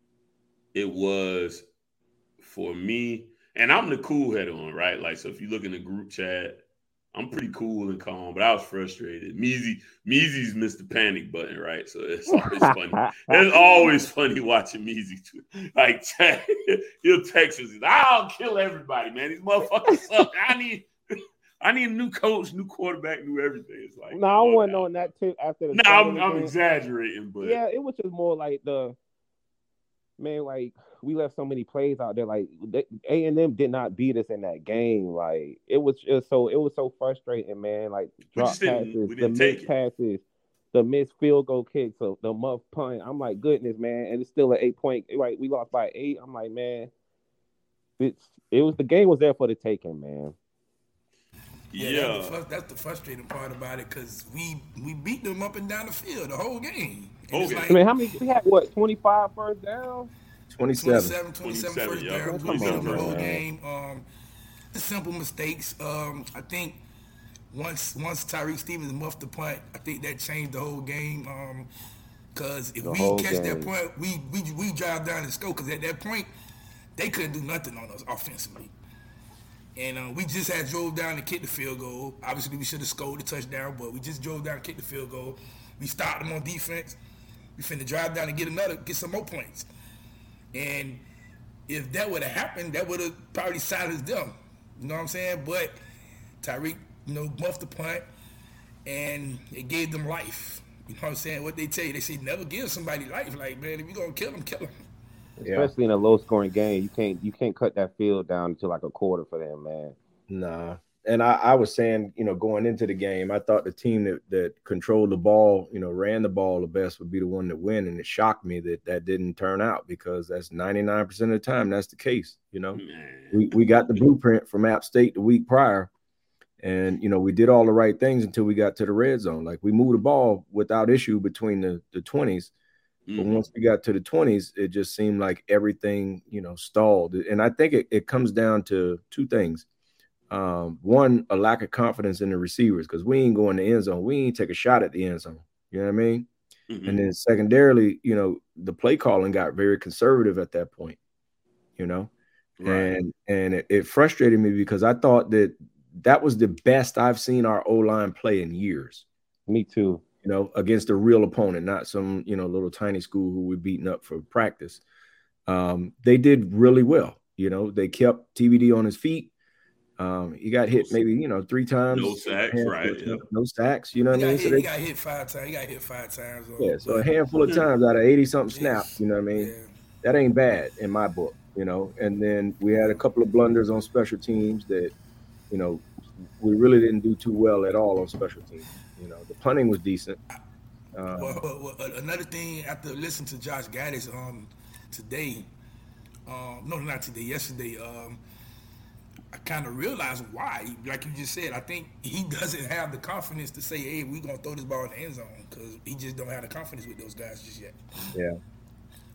Speaker 3: it was for me. And I'm the cool head on, right? Like, so if you look in the group chat, I'm pretty cool and calm, but I was frustrated. Measy, Measy's missed the panic button, right? So it's always funny. It's always funny watching Measy. Like, he'll text us, I'll kill everybody, man. These motherfuckers suck. I need, I need a new coach, new quarterback, new everything. It's like,
Speaker 2: no, I wasn't on that tip after the.
Speaker 3: No, I'm, I'm exaggerating, but
Speaker 2: yeah, it was just more like the man, like. We left so many plays out there. Like A and M did not beat us in that game. Like it was just so it was so frustrating, man. Like drop passes, the missed passes, the missed field goal kicks, so the muff punt. I'm like, goodness, man. And it's still an eight point. Like we lost by eight. I'm like, man, it's it was the game was there for the taking, man.
Speaker 3: Yeah,
Speaker 1: yeah. That's, the, that's the frustrating part about it because we we beat them up and down the field the whole game.
Speaker 3: Okay.
Speaker 1: Like,
Speaker 2: I mean, how many we had? What twenty-five first down?
Speaker 4: twenty-seven.
Speaker 1: twenty-seven, twenty-seven first
Speaker 3: yeah.
Speaker 1: downs. We beat them the whole game. Um, the simple mistakes. Um, I think once once Tyreek Stevens muffed the punt, I think that changed the whole game. Um, Because if
Speaker 2: The
Speaker 1: we
Speaker 2: whole
Speaker 1: catch
Speaker 2: game.
Speaker 1: that point, we we we drive down and score. Because at that point, they couldn't do nothing on us offensively. And uh, we just had drove down and kicked the field goal. Obviously, we should have scored the touchdown, but we just drove down and kicked the field goal. We stopped them on defense. We finna drive down and get another, get some more points. And if that would have happened, that would have probably silenced them. You know what I'm saying? But Tyreek, you know, muffed the punt, and it gave them life. You know what I'm saying? What they tell you, they say never give somebody life. Like, man, if you're gonna kill them, kill them.
Speaker 4: Yeah.
Speaker 2: Especially in a low scoring game, you can't you can't cut that field down to like a quarter for them, man.
Speaker 4: Nah. And I, I was saying, you know, going into the game, I thought the team that, that controlled the ball, you know, ran the ball the best would be the one that win. And it shocked me that that didn't turn out because that's ninety-nine percent of the time that's the case. You know, we, we got the blueprint from App State the week prior. And, you know, we did all the right things until we got to the red zone. Like we moved the ball without issue between the, the twenties. Mm-hmm. But once we got to the twenties, it just seemed like everything, you know, stalled. And I think it, it comes down to two things. Um, one, a lack of confidence in the receivers because we ain't go in the end zone. We ain't take a shot at the end zone. You know what I mean? Mm-hmm. And then secondarily, you know, the play calling got very conservative at that point, you know, right. and and it, it frustrated me because I thought that that was the best I've seen our O-line play in years.
Speaker 2: Me too.
Speaker 4: You know, against a real opponent, not some, you know, little tiny school who we're beating up for practice. Um, they did really well. You know, they kept T B D on his feet. Um, he got hit maybe, you know, three times.
Speaker 3: No sacks, right?
Speaker 4: Yep. No sacks, you know what I mean?
Speaker 1: Hit,
Speaker 4: so they,
Speaker 1: he got hit five times. He got hit five times. Or,
Speaker 4: yeah, so a handful of times out of eighty-something snaps, you know what I mean?
Speaker 1: Yeah.
Speaker 4: That ain't bad in my book, you know? And then we had a couple of blunders on special teams that, you know, we really didn't do too well at all on special teams. You know, the punting was decent. Um,
Speaker 1: well, well, well, another thing, after listening to Josh Gaddis um, today, um, no, not today, yesterday, um, I kind of realized why. Like you just said, I think he doesn't have the confidence to say, hey, we're going to throw this ball in the end zone because he just don't have the confidence with those guys just yet.
Speaker 4: Yeah.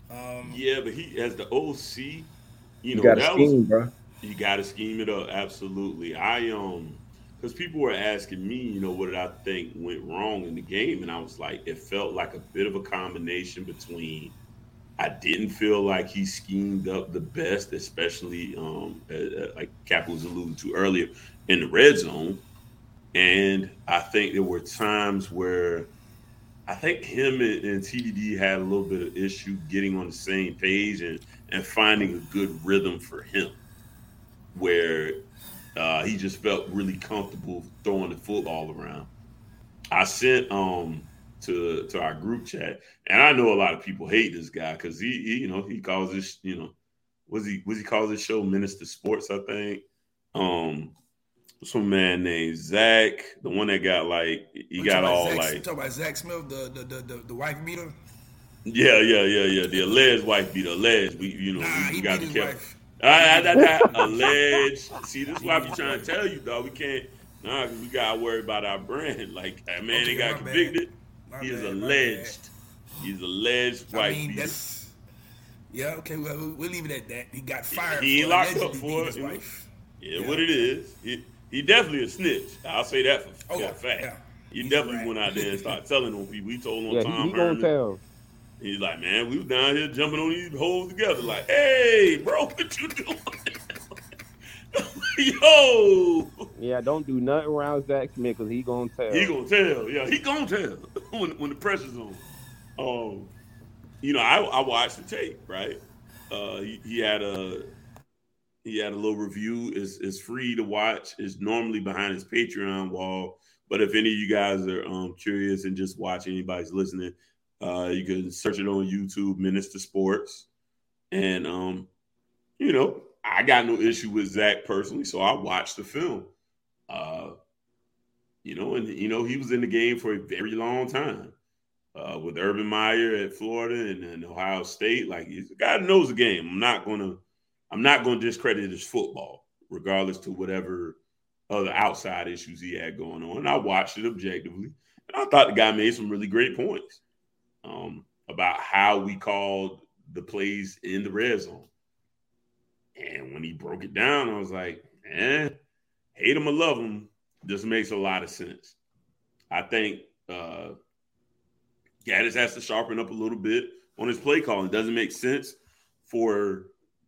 Speaker 1: Um,
Speaker 3: Yeah, but he as the O C, you
Speaker 4: You
Speaker 3: know,
Speaker 4: got to
Speaker 3: that was
Speaker 4: scheme, bro.
Speaker 3: you got to scheme it up. Absolutely. I um, because people were asking me, you know, what did I think went wrong in the game, and I was like, it felt like a bit of a combination between. I didn't feel like he schemed up the best, especially um, uh, uh, like Cap was alluding to earlier in the red zone. And I think there were times where I think him and, and T D D had a little bit of issue getting on the same page and and finding a good rhythm for him, where uh, he just felt really comfortable throwing the football around. I sent um to to our group chat, and I know a lot of people hate this guy because he, he, you know, he calls this, you know, was he was he calls this show Minister Sports, I think. Um, some man named Zach, the one that got like he
Speaker 1: we
Speaker 3: got
Speaker 1: talking about
Speaker 3: all
Speaker 1: Zach,
Speaker 3: like
Speaker 1: we talking about Zach Smith, the the the, the, the wife beater.
Speaker 3: yeah, yeah, yeah, yeah. The alleged wife beat alleged. We, you know,
Speaker 1: Nah,
Speaker 3: we,
Speaker 1: he
Speaker 3: we got to
Speaker 1: beat
Speaker 3: be
Speaker 1: his
Speaker 3: careful.
Speaker 1: wife.
Speaker 3: I,
Speaker 1: He
Speaker 3: I,
Speaker 1: beat his
Speaker 3: I,
Speaker 1: wife.
Speaker 3: I, alleged. See, this is
Speaker 1: He
Speaker 3: why I
Speaker 1: beat
Speaker 3: be
Speaker 1: his
Speaker 3: trying to
Speaker 1: wife.
Speaker 3: tell you, dog. We can't. Nah, 'cause we gotta worry about our brand. Like that man,
Speaker 1: Okay,
Speaker 3: they got
Speaker 1: my bad.
Speaker 3: convicted.
Speaker 1: My
Speaker 3: He is
Speaker 1: bad, my bad.
Speaker 3: alleged. He's alleged
Speaker 1: I
Speaker 3: wife
Speaker 1: mean,
Speaker 3: beater.
Speaker 1: that's yeah. Okay, well, we'll, we'll leave it at that. He got fired
Speaker 3: He ain't
Speaker 1: for
Speaker 3: locked up
Speaker 1: allegedly
Speaker 3: for
Speaker 1: beating
Speaker 3: it.
Speaker 1: his
Speaker 3: You know?
Speaker 1: wife.
Speaker 3: Yeah,
Speaker 1: Yeah,
Speaker 3: what it
Speaker 1: okay.
Speaker 3: is. He, he definitely a snitch. I'll say that for,
Speaker 1: Oh,
Speaker 3: for a fact.
Speaker 1: yeah.
Speaker 3: He
Speaker 1: He's a
Speaker 3: definitely
Speaker 1: rat.
Speaker 3: went out there and started telling on people. He told on
Speaker 2: Yeah, he,
Speaker 3: Tom
Speaker 2: he gonna
Speaker 3: Herman.
Speaker 2: tell.
Speaker 3: He's like, man, we was down here jumping on these holes together. Like, hey, bro, what you doing? Yo,
Speaker 2: Yeah, don't do nothing around Zach Smith because he gonna tell.
Speaker 3: he gonna tell. Yeah, he gonna tell when when the pressure's on. Um, you know, I I watched the tape. Right, uh, he, he had a he had a little review. It's it's free to watch. It's normally behind his Patreon wall. But if any of you guys are um, curious and just watch, anybody's listening, uh, you can search it on YouTube, Minister Sports, and um, you know, I got no issue with Zach personally, so I watched the film. Uh, you know, and you know, he was in the game for a very long time. Uh, with Urban Meyer at Florida and, and Ohio State. Like he's a guy that knows the game. I'm not gonna I'm not gonna discredit his football, regardless to whatever other outside issues he had going on. And I watched it objectively. And I thought the guy made some really great points um, about how we called the plays in the red zone. And when he broke it down, I was like, eh, hate him or love him, this makes a lot of sense. I think uh, Gaddis has to sharpen up a little bit on his play calling. It doesn't make sense for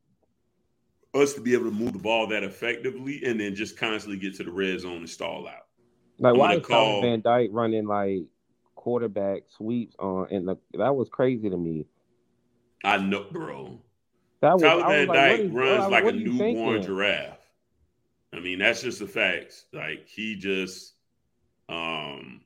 Speaker 3: us to be able to move the ball that effectively and then just constantly get to the red zone and stall out.
Speaker 2: Like,
Speaker 3: I'm
Speaker 2: why
Speaker 3: gonna
Speaker 2: is
Speaker 3: call-
Speaker 2: Tyler Van Dyke running like quarterback sweeps on? And the, that was crazy to me.
Speaker 3: I know, bro.
Speaker 2: That was
Speaker 3: Tyler
Speaker 2: I was
Speaker 3: Van
Speaker 2: like,
Speaker 3: Dyke
Speaker 2: what is-
Speaker 3: runs
Speaker 2: I was
Speaker 3: like a
Speaker 2: what are you
Speaker 3: newborn
Speaker 2: thinking?
Speaker 3: giraffe. I mean, that's just the facts. Like he just, um,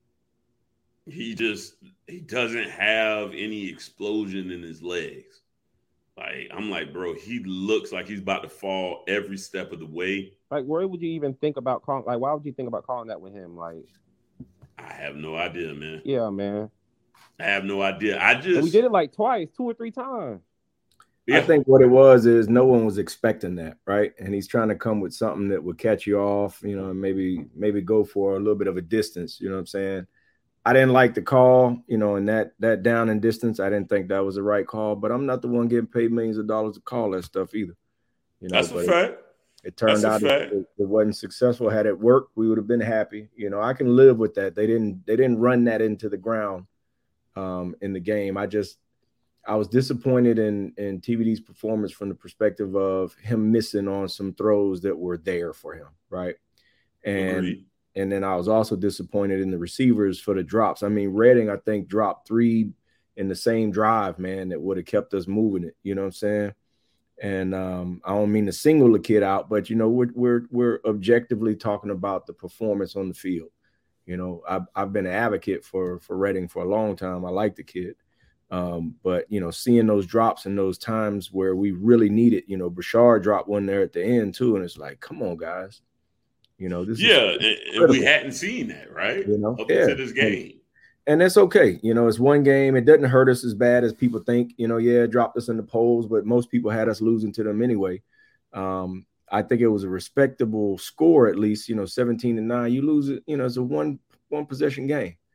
Speaker 3: he just he doesn't have any explosion in his legs. Like I'm like, bro, he looks like he's about to fall every step of the way.
Speaker 2: Like, where would you even think about calling? Like, why would you think about calling that with him? Like,
Speaker 3: I have no idea, man.
Speaker 2: yeah, man.
Speaker 3: I have no idea. I
Speaker 2: And we
Speaker 3: just,
Speaker 2: did it like twice, two or three times.
Speaker 3: yeah,
Speaker 4: I think what it was is no one was expecting that, right? And he's trying to come with something that would catch you off, you know, and maybe maybe go for a little bit of a distance. You know what I'm saying? I didn't like the call, you know, and that that down and distance. I didn't think that was the right call, but I'm not the one getting paid millions of dollars to call that stuff either. You know,
Speaker 3: that's a
Speaker 4: but
Speaker 3: fact.
Speaker 4: It, it turned
Speaker 3: That's a
Speaker 4: out
Speaker 3: fact.
Speaker 4: it, it wasn't successful. Had it worked, we would have been happy. You know, I can live with that. They didn't they didn't run that into the ground um, in the game. I just I was disappointed in in T V D's performance from the perspective of him missing on some throws that were there for him, right? And
Speaker 3: Agreed.
Speaker 4: and then I was also disappointed in the receivers for the drops. I mean, Redding, I think, dropped three in the same drive, man, that would have kept us moving it. You know what I'm saying? And um, I don't mean to single the kid out, but you know, we're we're we're objectively talking about the performance on the field. You know, I've I've been an advocate for for Redding for a long time. I like the kid. Um, but you know, seeing those drops in those times where we really need it, you know, Bashard dropped one there at the end too, and it's like, come on, guys. You know, this
Speaker 3: Yeah,
Speaker 4: is
Speaker 3: and, and we
Speaker 4: critical.
Speaker 3: hadn't seen that, right?
Speaker 4: You know,
Speaker 3: Up
Speaker 4: yeah.
Speaker 3: until this game.
Speaker 4: And that's okay. You know, it's one game. It doesn't hurt us as bad as people think. You know, yeah, it dropped us in the polls, but most people had us losing to them anyway. Um, I think it was a respectable score, at least, you know, seventeen to nine. You lose it, you know, it's a one one possession game.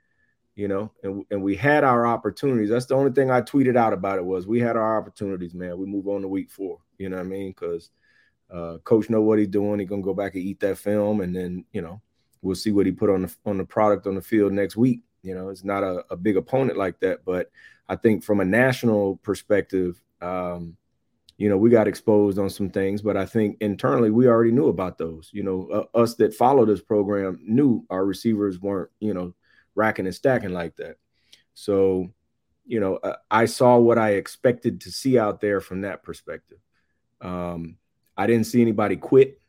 Speaker 4: you know, and, and we had our opportunities. That's the only thing I tweeted out about it was we had our opportunities, man. We move on to week four, you know what I mean? Because uh, coach know what he's doing. He's going to go back and eat that film, and then, you know, we'll see what he put on the, on the product on the field next week. You know, it's not a, a big opponent like that, but I think from a national perspective, um, you know, we got exposed on some things, but I think internally we already knew about those. You know, uh, us that follow this program knew our receivers weren't, you know, racking and stacking like that. So, you know, uh, I saw what I expected to see out there from that perspective. Um, I didn't see anybody quit.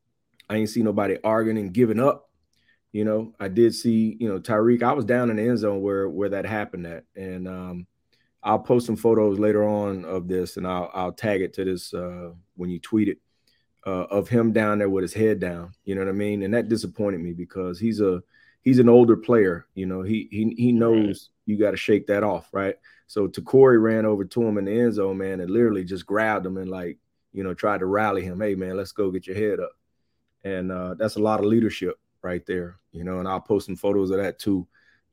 Speaker 4: I didn't see nobody arguing and giving up. You know, I did see, you know, Tyreek, I was down in the end zone where, where that happened at. And um, I'll post some photos later on of this, and I'll, I'll tag it to this uh, when you tweet it, uh, of him down there with his head down. You know what I mean? And that disappointed me because he's a, he's an older player. You know, he, he, he knows you got to shake that off. Right. So Takori ran over to him in the end zone, man, and literally just grabbed him and like, you know, tried to rally him. Hey man, let's go get your head up. And uh, that's a lot of leadership right there, you know, and I'll post some photos of that too.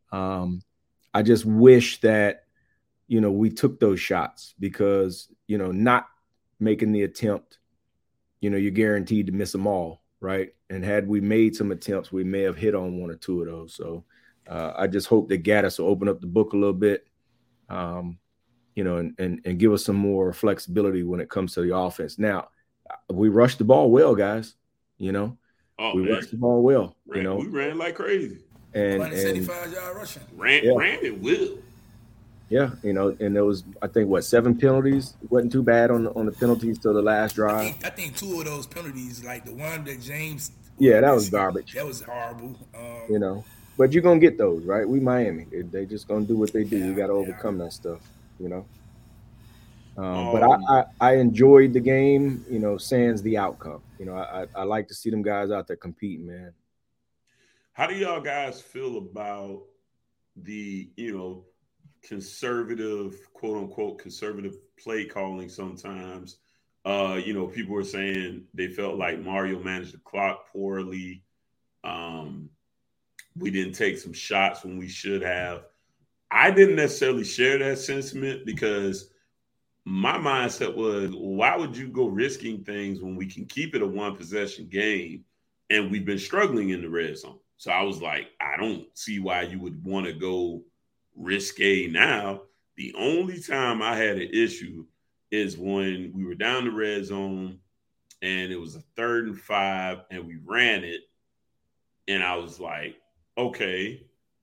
Speaker 4: Um, I just wish that, you know, we took those shots because, you know, not making the attempt, you know, you're guaranteed to miss them all, right? And had we made some attempts, we may have hit on one or two of those. So uh, I just hope that Gaddis will open up the book a little bit, um, you know, and, and, and give us some more flexibility when it comes to the offense. Now, we rushed the ball well, guys, you know.
Speaker 3: Oh,
Speaker 4: we
Speaker 3: man.
Speaker 4: rushed the ball well,
Speaker 3: Ran,
Speaker 4: you know.
Speaker 3: We ran like crazy.
Speaker 4: And,
Speaker 1: one hundred seventy-five
Speaker 4: and
Speaker 1: yard rushing.
Speaker 3: Ran,
Speaker 4: yeah.
Speaker 3: ran it will.
Speaker 4: Yeah, you know, and there was, I think, what, seven penalties? It wasn't too bad on the, on the penalties till the last
Speaker 1: I
Speaker 4: drive.
Speaker 1: think, I think two of those penalties, like the one that James.
Speaker 4: Yeah, that was garbage.
Speaker 1: That was horrible. Um,
Speaker 4: You know, but you're gonna get those, right? We Miami, they, they just gonna do what they do.
Speaker 1: Yeah,
Speaker 4: We got to
Speaker 1: yeah.
Speaker 4: overcome that stuff, you know. Um,
Speaker 3: Um,
Speaker 4: but I, I, I enjoyed the game, you know, sans the outcome. You know, I, I, I like to see them guys out there competing, man.
Speaker 3: How do y'all guys feel about the, you know, conservative, quote unquote, conservative play calling sometimes? Uh, you know, people were saying they felt like Mario managed the clock poorly. Um, we didn't take some shots when we should have. I didn't necessarily share that sentiment because my mindset was, why would you go risking things when we can keep it a one possession game and we've been struggling in the red zone? So I was like, I don't see why you would want to go risque now. The only time I had an issue is when we were down the red zone and it was a third and five and we ran it. And I was like, okay,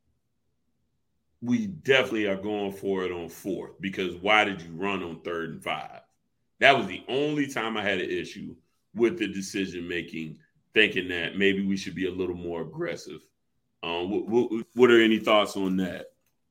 Speaker 3: we definitely are going for it on fourth because why did you run on third and five? That was the only time I had an issue with the decision making, thinking that maybe we should be a little more aggressive. Um, what, what, what are any thoughts on that?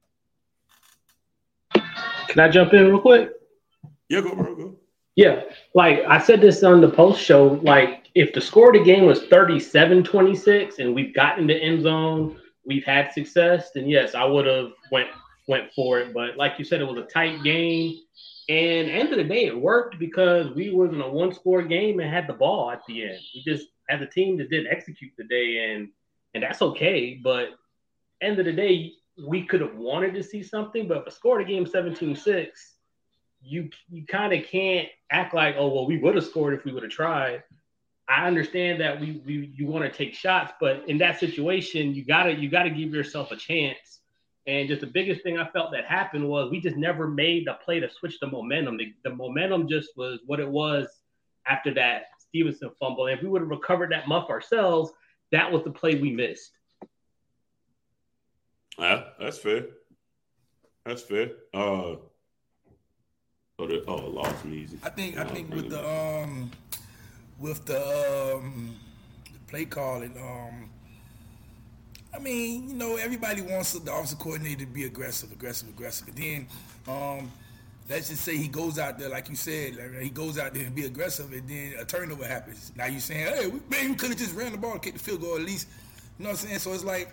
Speaker 5: Can I jump in real quick?
Speaker 3: Yeah, go, bro, go.
Speaker 5: Yeah, like I said this on the post show, like if the score of the game was thirty-seven twenty-six and we've gotten the end zone, we've had success, then yes, I would have went went for it. But like you said, it was a tight game. And end of the day, it worked because we was in a one-score game and had the ball at the end. We just, as a team, just didn't execute the day, and and that's okay. But end of the day, we could have wanted to see something, but if a score of the game seventeen six, you you kind of can't act like, oh, well, we would have scored if we would have tried. I understand that we we you want to take shots, but in that situation, you gotta you gotta give yourself a chance. And just the biggest thing I felt that happened was we just never made the play to switch the momentum. The, the momentum just was what it was after that Stevenson fumble. And if we would have recovered that muff ourselves, that was the play we missed.
Speaker 3: Yeah, that's fair. That's fair. Uh, oh, the, oh, lost me easy.
Speaker 1: I think I
Speaker 3: Uh,
Speaker 1: think
Speaker 3: bring
Speaker 1: with
Speaker 3: it
Speaker 1: the
Speaker 3: back.
Speaker 1: um with the um the play calling, um I mean, you know, everybody wants the offensive coordinator to be aggressive, aggressive, aggressive. And then um let's just say he goes out there, like you said, like, he goes out there and be aggressive, and then a turnover happens. Now you're saying, hey, we, man, we could have just ran the ball and kicked the field goal at least. You know what I'm saying? So it's like,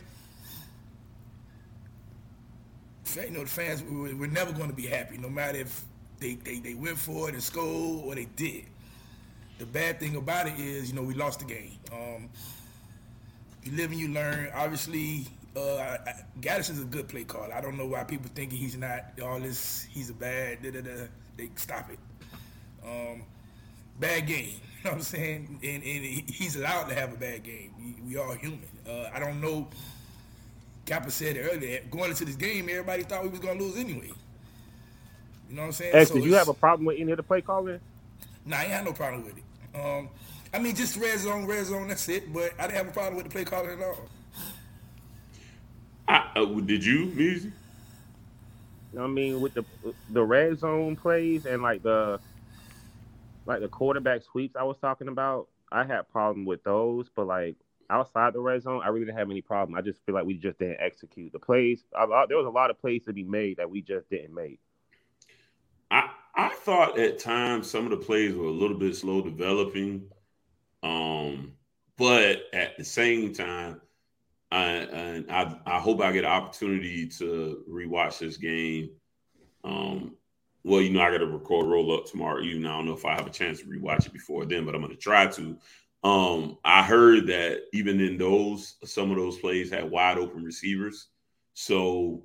Speaker 1: you know, the fans, we're, we're never going to be happy, no matter if they, they, they went for it and scored or they did. The bad thing about it is, you know, we lost the game. Um, you live and you learn. Obviously, Uh, I, I, Gaddis is a good play caller. I don't know why people thinking he's not all this. He's a bad. Da, da, da. They stop it. Um, bad game. You know what I'm saying? And, and he's allowed to have a bad game. We, we all human. Uh, I don't know. Kappa said it earlier. Going into this game, everybody thought we was gonna lose anyway. You know what I'm saying?
Speaker 2: X,
Speaker 1: so
Speaker 2: did you have a problem with any of the play calling?
Speaker 1: Nah, I ain't had no problem with it. Um, I mean, just red zone, red zone. That's it. But I didn't have a problem with the play calling at all.
Speaker 3: I, uh, did you, Measy?
Speaker 2: I mean, with the the red zone plays and like the like the quarterback sweeps I was talking about, I had problem with those. But like outside the red zone, I really didn't have any problem. I just feel like we just didn't execute the plays. A lot, there was a lot of plays to be made that we just didn't make.
Speaker 3: I I thought at times some of the plays were a little bit slow developing, um, but at the same time. I, and I, I hope I get an opportunity to rewatch this game. Um, well, you know, I got to record roll up tomorrow evening. I don't know if I have a chance to rewatch it before then, but I'm going to try to. Um, I heard that even in those, some of those plays had wide open receivers. So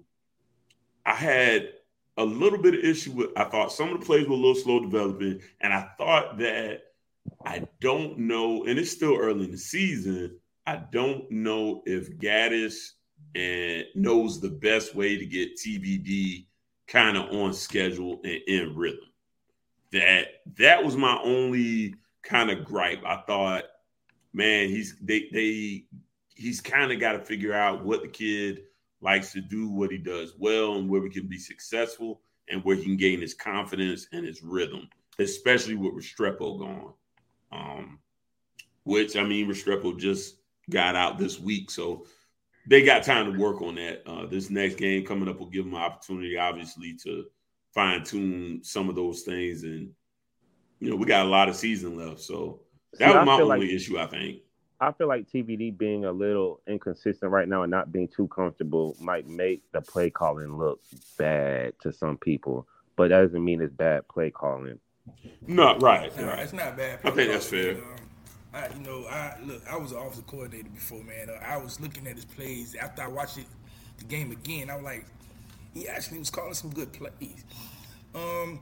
Speaker 3: I had a little bit of issue with, I thought some of the plays were a little slow developing. And I thought that I don't know, and it's still early in the season, I don't know if Gaddis and knows the best way to get T B D kind of on schedule and in rhythm. That that was my only kind of gripe. I thought, man, he's they they he's kind of got to figure out what the kid likes to do, what he does well, and where we can be successful, and where he can gain his confidence and his rhythm, especially with Restrepo gone. Um, which I mean, Restrepo just got out this week, so they got time to work on that. Uh, this next game coming up will give them an opportunity, obviously, to fine-tune some of those things. And, you know, we got a lot of season left, so that
Speaker 2: See,
Speaker 3: was my only
Speaker 2: like,
Speaker 3: issue, I think.
Speaker 2: I feel like T B D being a little inconsistent right now and not being too comfortable might make the play calling look bad to some people, but that doesn't mean it's bad play calling.
Speaker 3: No, right.
Speaker 1: No,
Speaker 3: right.
Speaker 1: it's not bad.
Speaker 3: I think that's fair.
Speaker 1: Um, I, you know, I look. I was an offensive coordinator before, man. Uh, I was looking at his plays after I watched it, the game again. I was like, he actually was calling some good plays. Um,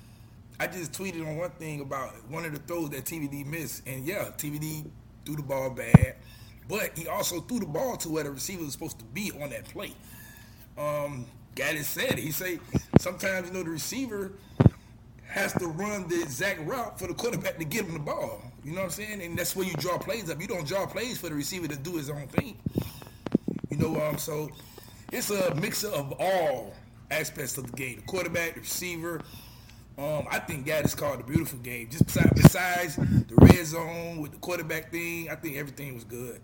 Speaker 1: I just tweeted on one thing about one of the throws that T V D missed, and yeah, T V D threw the ball bad, but he also threw the ball to where the receiver was supposed to be on that play. Um, Gaddis said it. He say sometimes, you know, the receiver has to run the exact route for the quarterback to get him the ball. You know what I'm saying? And that's where you draw plays up. You don't draw plays for the receiver to do his own thing. You know, um, so it's a mix of all aspects of the game. The quarterback, the receiver. Um, I think Gaddis called a beautiful game. Just besides, besides the red zone with the quarterback thing, I think everything was good.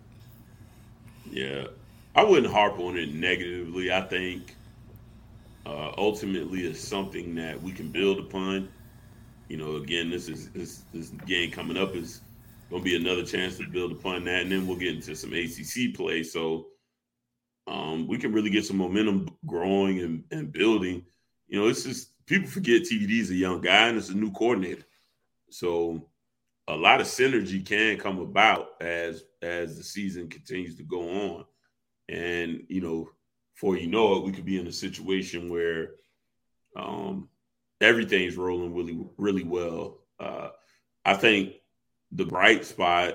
Speaker 3: Yeah. I wouldn't harp on it negatively. I think uh, ultimately it's something that we can build upon. You know, again, this is this, this game coming up is going to be another chance to build upon that, and then we'll get into some A C C play. So um, we can really get some momentum growing and, and building. You know, it's just people forget T V D is a young guy and it's a new coordinator. So a lot of synergy can come about as as the season continues to go on. And, you know, before you know it, we could be in a situation where um, everything's rolling really, really well. Uh, I think the bright spot,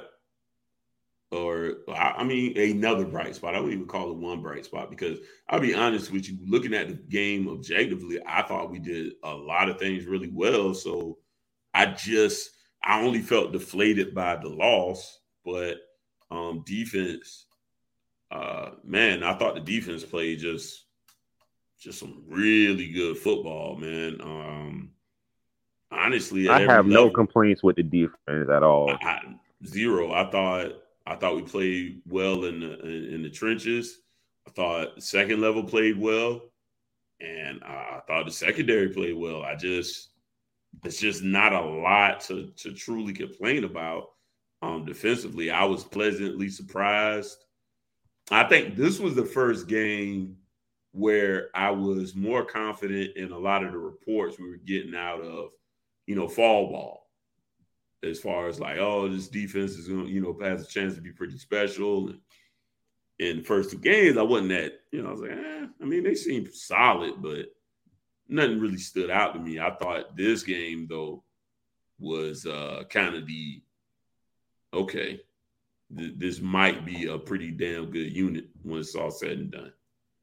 Speaker 3: or I mean, another bright spot, I wouldn't even call it one bright spot, because I'll be honest with you, looking at the game objectively, I thought we did a lot of things really well. So I just, I only felt deflated by the loss, but um, defense, uh, man, I thought the defense played just, just some really good football, man. Um, honestly,
Speaker 2: I have no
Speaker 3: level,
Speaker 2: complaints with the defense at all.
Speaker 3: I, I, zero. I thought, I thought we played well in the in, in the trenches. I thought the second level played well, and I thought the secondary played well. I just, it's just not a lot to to truly complain about um, defensively. I was pleasantly surprised. I think this was the first game where I was more confident in a lot of the reports we were getting out of, you know, fall ball. As far as like, oh, this defense is going to, you know, has a chance to be pretty special. And in the first two games, I wasn't that, you know, I was like, eh, I mean, they seemed solid, but nothing really stood out to me. I thought this game, though, was uh, kind of the, okay, th- this might be a pretty damn good unit when it's all said and done.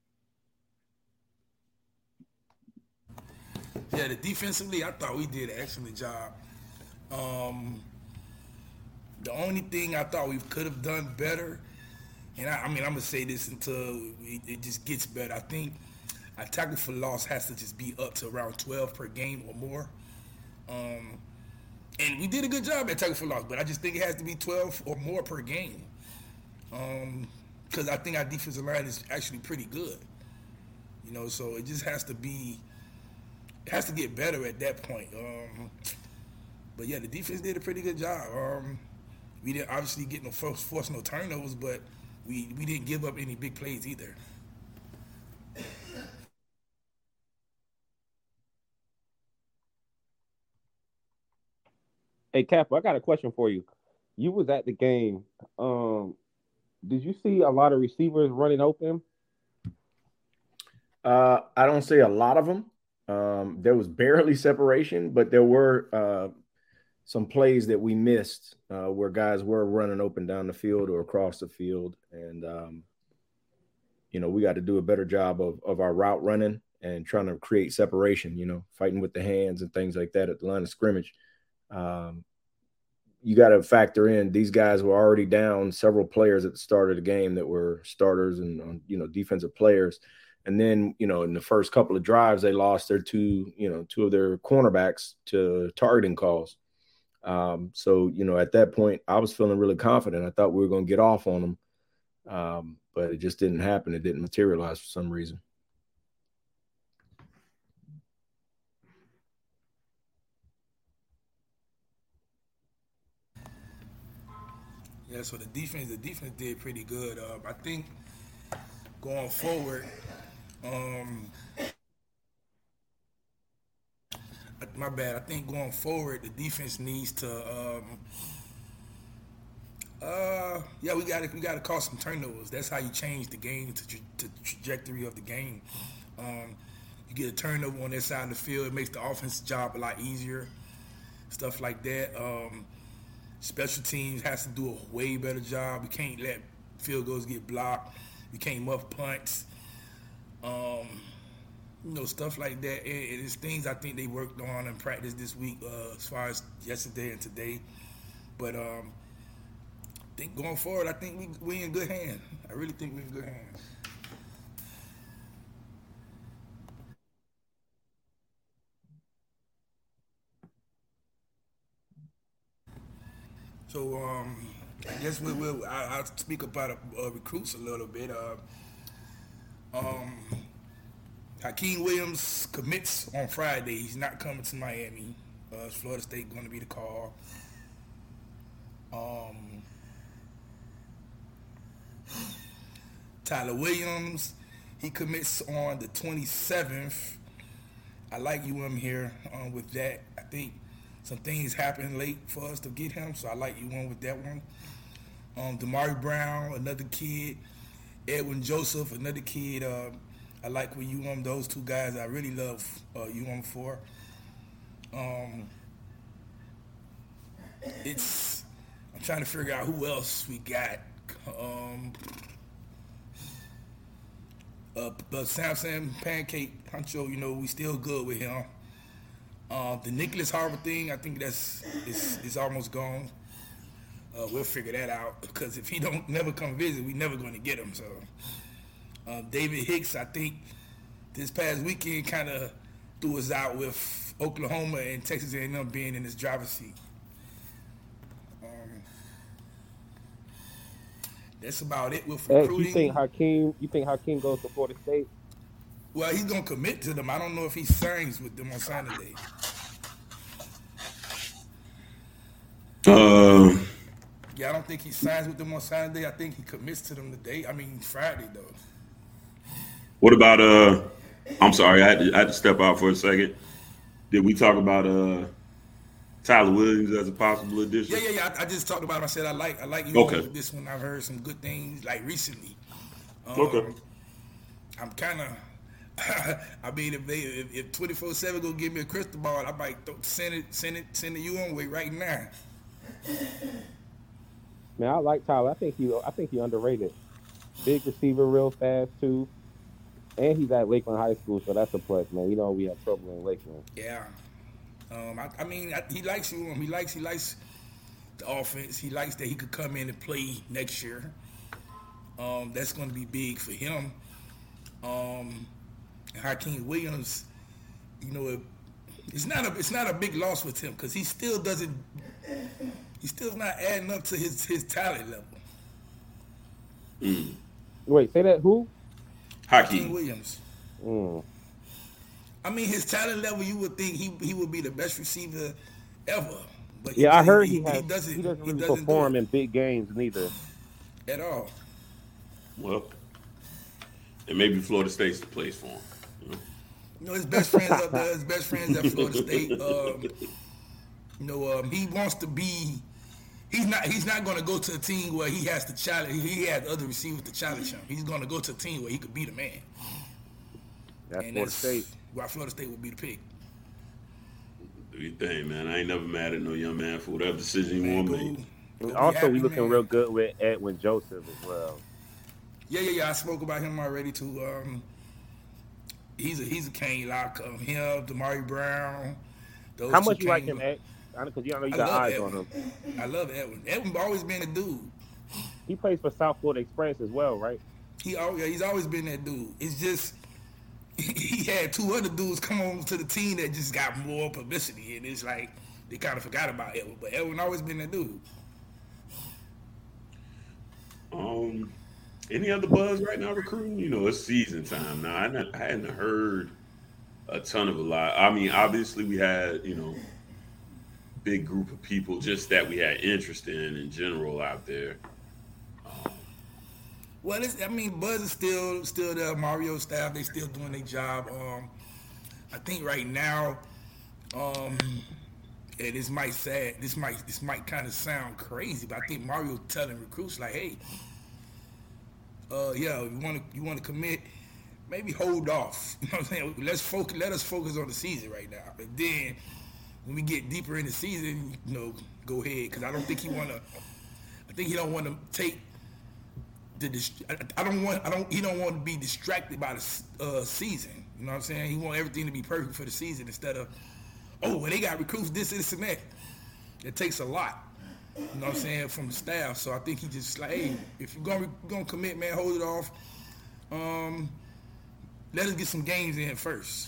Speaker 1: Yeah, the defensively, I thought we did an excellent job. Um, the only thing I thought we could have done better, and I, I mean, I'm going to say this until it, it just gets better. I think our tackle for loss has to just be up to around twelve per game or more. Um, and we did a good job at tackle for loss, but I just think it has to be twelve or more per game. Because um, I think our defensive line is actually pretty good. You know, so it just has to be, it has to get better at that point. Um, but yeah, the defense did a pretty good job. Um, we didn't obviously get no force, force no turnovers, but we, we didn't give up any big plays either.
Speaker 2: Hey, Cap, I got a question for you. You was at the game. Um, did you see a lot of receivers running open?
Speaker 4: Uh, I don't see a lot of them. Um, there was barely separation, but there were uh, some plays that we missed uh, where guys were running open down the field or across the field. And, um, you know, we got to do a better job of, of our route running and trying to create separation, you know, fighting with the hands and things like that at the line of scrimmage. Um, you got to factor in these guys were already down several players at the start of the game that were starters and, you know, defensive players. And then, you know, in the first couple of drives, they lost their two, you know, two of their cornerbacks to targeting calls. Um, so, you know, at that point, I was feeling really confident. I thought we were going to get off on them, um, but it just didn't happen. It didn't materialize for some reason.
Speaker 1: Yeah, so the defense, the defense did pretty good. Uh, I think going forward, um, my bad. I think going forward, the defense needs to, um, uh, yeah, we got to we got to cause some turnovers. That's how you change the game, to tra- the trajectory of the game. Um, you get a turnover on that side of the field, it makes the offense job a lot easier. Stuff like that. Um, Special teams has to do a way better job. We can't let field goals get blocked. We can't muff punts. Um, you know, stuff like that. And it's things I think they worked on in practice this week uh, as far as yesterday and today. But um, I think going forward, I think we we in good hands. I really think we're in good hands. So um, I guess we will. I, I'll speak about uh, recruits a little bit. Uh, um, Hakeem Williams commits on Friday. He's not coming to Miami. Uh, Florida State going to be the call. Um, Tyler Williams, he commits on the twenty-seventh. I like U M here um, with that. I think some things happened late for us to get him, so I like you one with that one. Um, Damari Brown, another kid. Edwin Joseph, another kid. Uh, I like where you um those two guys. I really love uh, you um for. Um, it's I'm trying to figure out who else we got. Um, uh, but Samson Pancake Huncho, you know, we still good with him. Uh, the Nicholas Harvard thing, I think that's it's, it's almost gone. Uh, we'll figure that out because if he don't never come visit, we never going to get him. So uh, David Hicks, I think this past weekend kind of threw us out with Oklahoma and Texas A and M being in his driver's seat. Um, that's about it with recruiting.
Speaker 2: Hey, you think Hakeem? You think Hakeem goes to Florida State?
Speaker 1: Well, he's gonna commit to them. I don't know if he signs with them on Saturday.
Speaker 3: Uh,
Speaker 1: yeah, I don't think he signs with them on Saturday. I think he commits to them today. I mean Friday though.
Speaker 3: What about uh? I'm sorry, I had, to, I had to step out for a second. Did we talk about uh Tyler Williams as a possible addition?
Speaker 1: Yeah, yeah, yeah. I, I just talked about him. I said I like I like you
Speaker 3: okay.
Speaker 1: with this one. I've heard some good things like recently. Um,
Speaker 3: Okay.
Speaker 1: I'm kind of. I mean, if they if, if twenty-four seven gonna give me a crystal ball, I might th- send it send it send it you on way right now.
Speaker 2: Man, I like Tyler. I think he I think he underrated. Big receiver, real fast too. And he's at Lakeland High School, so that's a plus, man. You know we have trouble in Lakeland.
Speaker 1: Yeah. Um, I, I mean, I, he likes you. He likes he likes the offense. He likes that he could come in and play next year. Um, that's going to be big for him. Um, Hakeem Williams, you know, it, it's not a it's not a big loss with him because he still doesn't. He's still not adding up to his, his talent level.
Speaker 3: Mm.
Speaker 2: Wait, say that who?
Speaker 1: Hakeem
Speaker 3: Hakeem.
Speaker 1: Williams.
Speaker 2: Mm.
Speaker 1: I mean, his talent level, you would think he he would be the best receiver ever. But
Speaker 2: Yeah,
Speaker 1: he,
Speaker 2: I heard he,
Speaker 1: he,
Speaker 2: has,
Speaker 1: he doesn't
Speaker 2: he doesn't really
Speaker 1: doesn't
Speaker 2: perform
Speaker 1: do
Speaker 2: in big games neither.
Speaker 1: it at all.
Speaker 3: Well, and maybe Florida State's the place for him. You know?
Speaker 1: You know, his best friends up there, his best friends at Florida State. Um, you know, um, he wants to be. He's not. He's not going to go to a team where he has to challenge. He has other receivers to challenge him. He's going to go to a team where he could be the man.
Speaker 2: That's
Speaker 1: And
Speaker 2: Florida State.
Speaker 1: Why Florida State would be the pick.
Speaker 3: Do your thing, man. I ain't never mad at no young man for whatever decision he want to make.
Speaker 1: Go be
Speaker 2: Also,
Speaker 1: happy,
Speaker 2: we looking
Speaker 1: man.
Speaker 2: real good with Edwin Joseph as well.
Speaker 1: Yeah, yeah, yeah. I spoke about him already too. Um, he's a he's a Kane lock. Um, him, Damari Brown. Those
Speaker 2: How
Speaker 1: two
Speaker 2: much you like
Speaker 1: Kane-
Speaker 2: him, X? Because you know you
Speaker 1: I
Speaker 2: got
Speaker 1: love
Speaker 2: eyes
Speaker 1: Edwin.
Speaker 2: on him.
Speaker 1: I love Edwin. Edwin always been a dude.
Speaker 2: He plays for South Florida Express as well, right?
Speaker 1: He always, yeah, he's always been that dude. It's just he had two other dudes come on to the team that just got more publicity, and it's like they kind of forgot about Edwin. But Edwin always been that dude.
Speaker 3: Um, any other buzz right now recruiting? You know, it's season time now. I, not, I hadn't heard a ton of a lot. I mean, obviously we had, you know, big group of people just that we had interest in in general out there. Um,
Speaker 1: Well, it's, I mean, Buzz is still still there. Mario staff, they still doing their job. Um, I think right now, um, yeah, this might sad. This might this might kind of sound crazy, but I think Mario telling recruits like, hey, uh, yeah, you want to you want to commit, maybe hold off. You know what I'm saying? Let's focus. Let us focus on the season right now, and then when we get deeper in the season, you know, go ahead. Because I don't think he want to. I think he don't want to take. The dist- I, I don't want. I don't. He don't want to be distracted by the uh, season. You know what I'm saying? He want everything to be perfect for the season instead of, oh, well, they got recruits this, this, and that. It takes a lot. You know what I'm saying, from the staff. So I think he just like, hey, if you're gonna gonna commit, man, hold it off. Um, let us get some games in first.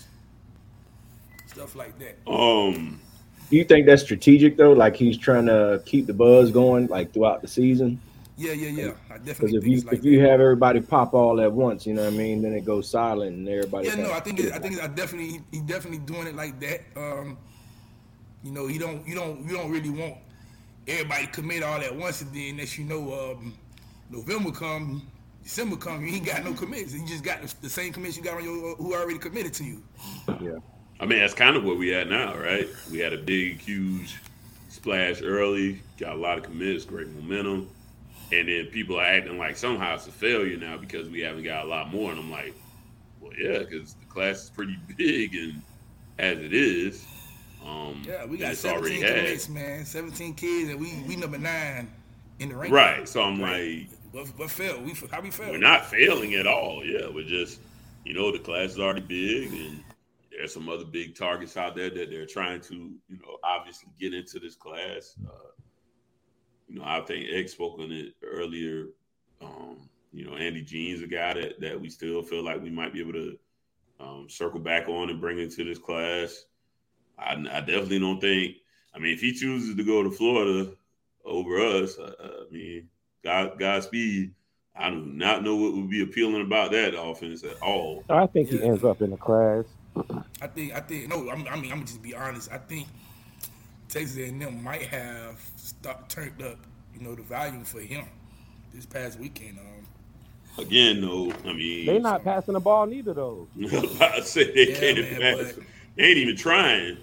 Speaker 1: Stuff like that.
Speaker 3: um,
Speaker 4: Do you think that's strategic though? Like he's trying to keep the buzz going like throughout the season?
Speaker 1: Yeah, yeah, yeah. I
Speaker 4: Because
Speaker 1: definitely
Speaker 4: if
Speaker 1: think
Speaker 4: you
Speaker 1: it's like
Speaker 4: if you
Speaker 1: that.
Speaker 4: have everybody pop all at once, you know what I mean, then it goes silent and everybody.
Speaker 1: Yeah, no,
Speaker 4: kinda-
Speaker 1: I think it, I think I definitely he definitely doing it like that. Um, you know, you don't you don't you don't really want everybody commit all at once, and then next you know, um, November come, December come, you ain't got no commits. You just got the, the same commits you got on your who already committed to you.
Speaker 4: Yeah.
Speaker 3: I mean, that's kind of where we at now, right? We had a big, huge splash early, got a lot of commits, great momentum. And then people are acting like somehow it's a failure now because we haven't got a lot more. And I'm like, well, yeah, because the class is pretty big, and as it is, um,
Speaker 1: Yeah, we got
Speaker 3: it's already
Speaker 1: seventeen
Speaker 3: had.
Speaker 1: commits, man, seventeen kids, and we we number nine in the ranking.
Speaker 3: Right. So I'm like,
Speaker 1: What, what failed? We how we failed?
Speaker 3: we're not failing at all. Yeah, we're just, you know, the class is already big, and there's some other big targets out there that they're trying to, you know, obviously get into this class. Uh, you know, I think Egg spoke on it earlier. Um, you know, Andy Jean's a guy that, that we still feel like we might be able to um, circle back on and bring into this class. I, I definitely don't think, I mean, if he chooses to go to Florida over us, uh, I mean, God, Godspeed. I do not know what would be appealing about that offense at all.
Speaker 2: I think he
Speaker 1: Yeah.
Speaker 2: ends up in the class.
Speaker 1: I think I think no. I'm, I mean, I'm gonna just be honest. I think Texas A and M might have start, turned up, you know, the volume for him this past weekend. Um,
Speaker 3: Again, though, I mean,
Speaker 2: They not passing the ball neither though.
Speaker 3: I say they
Speaker 1: Yeah,
Speaker 3: can't
Speaker 1: man,
Speaker 3: pass.
Speaker 1: but-
Speaker 3: They ain't even trying.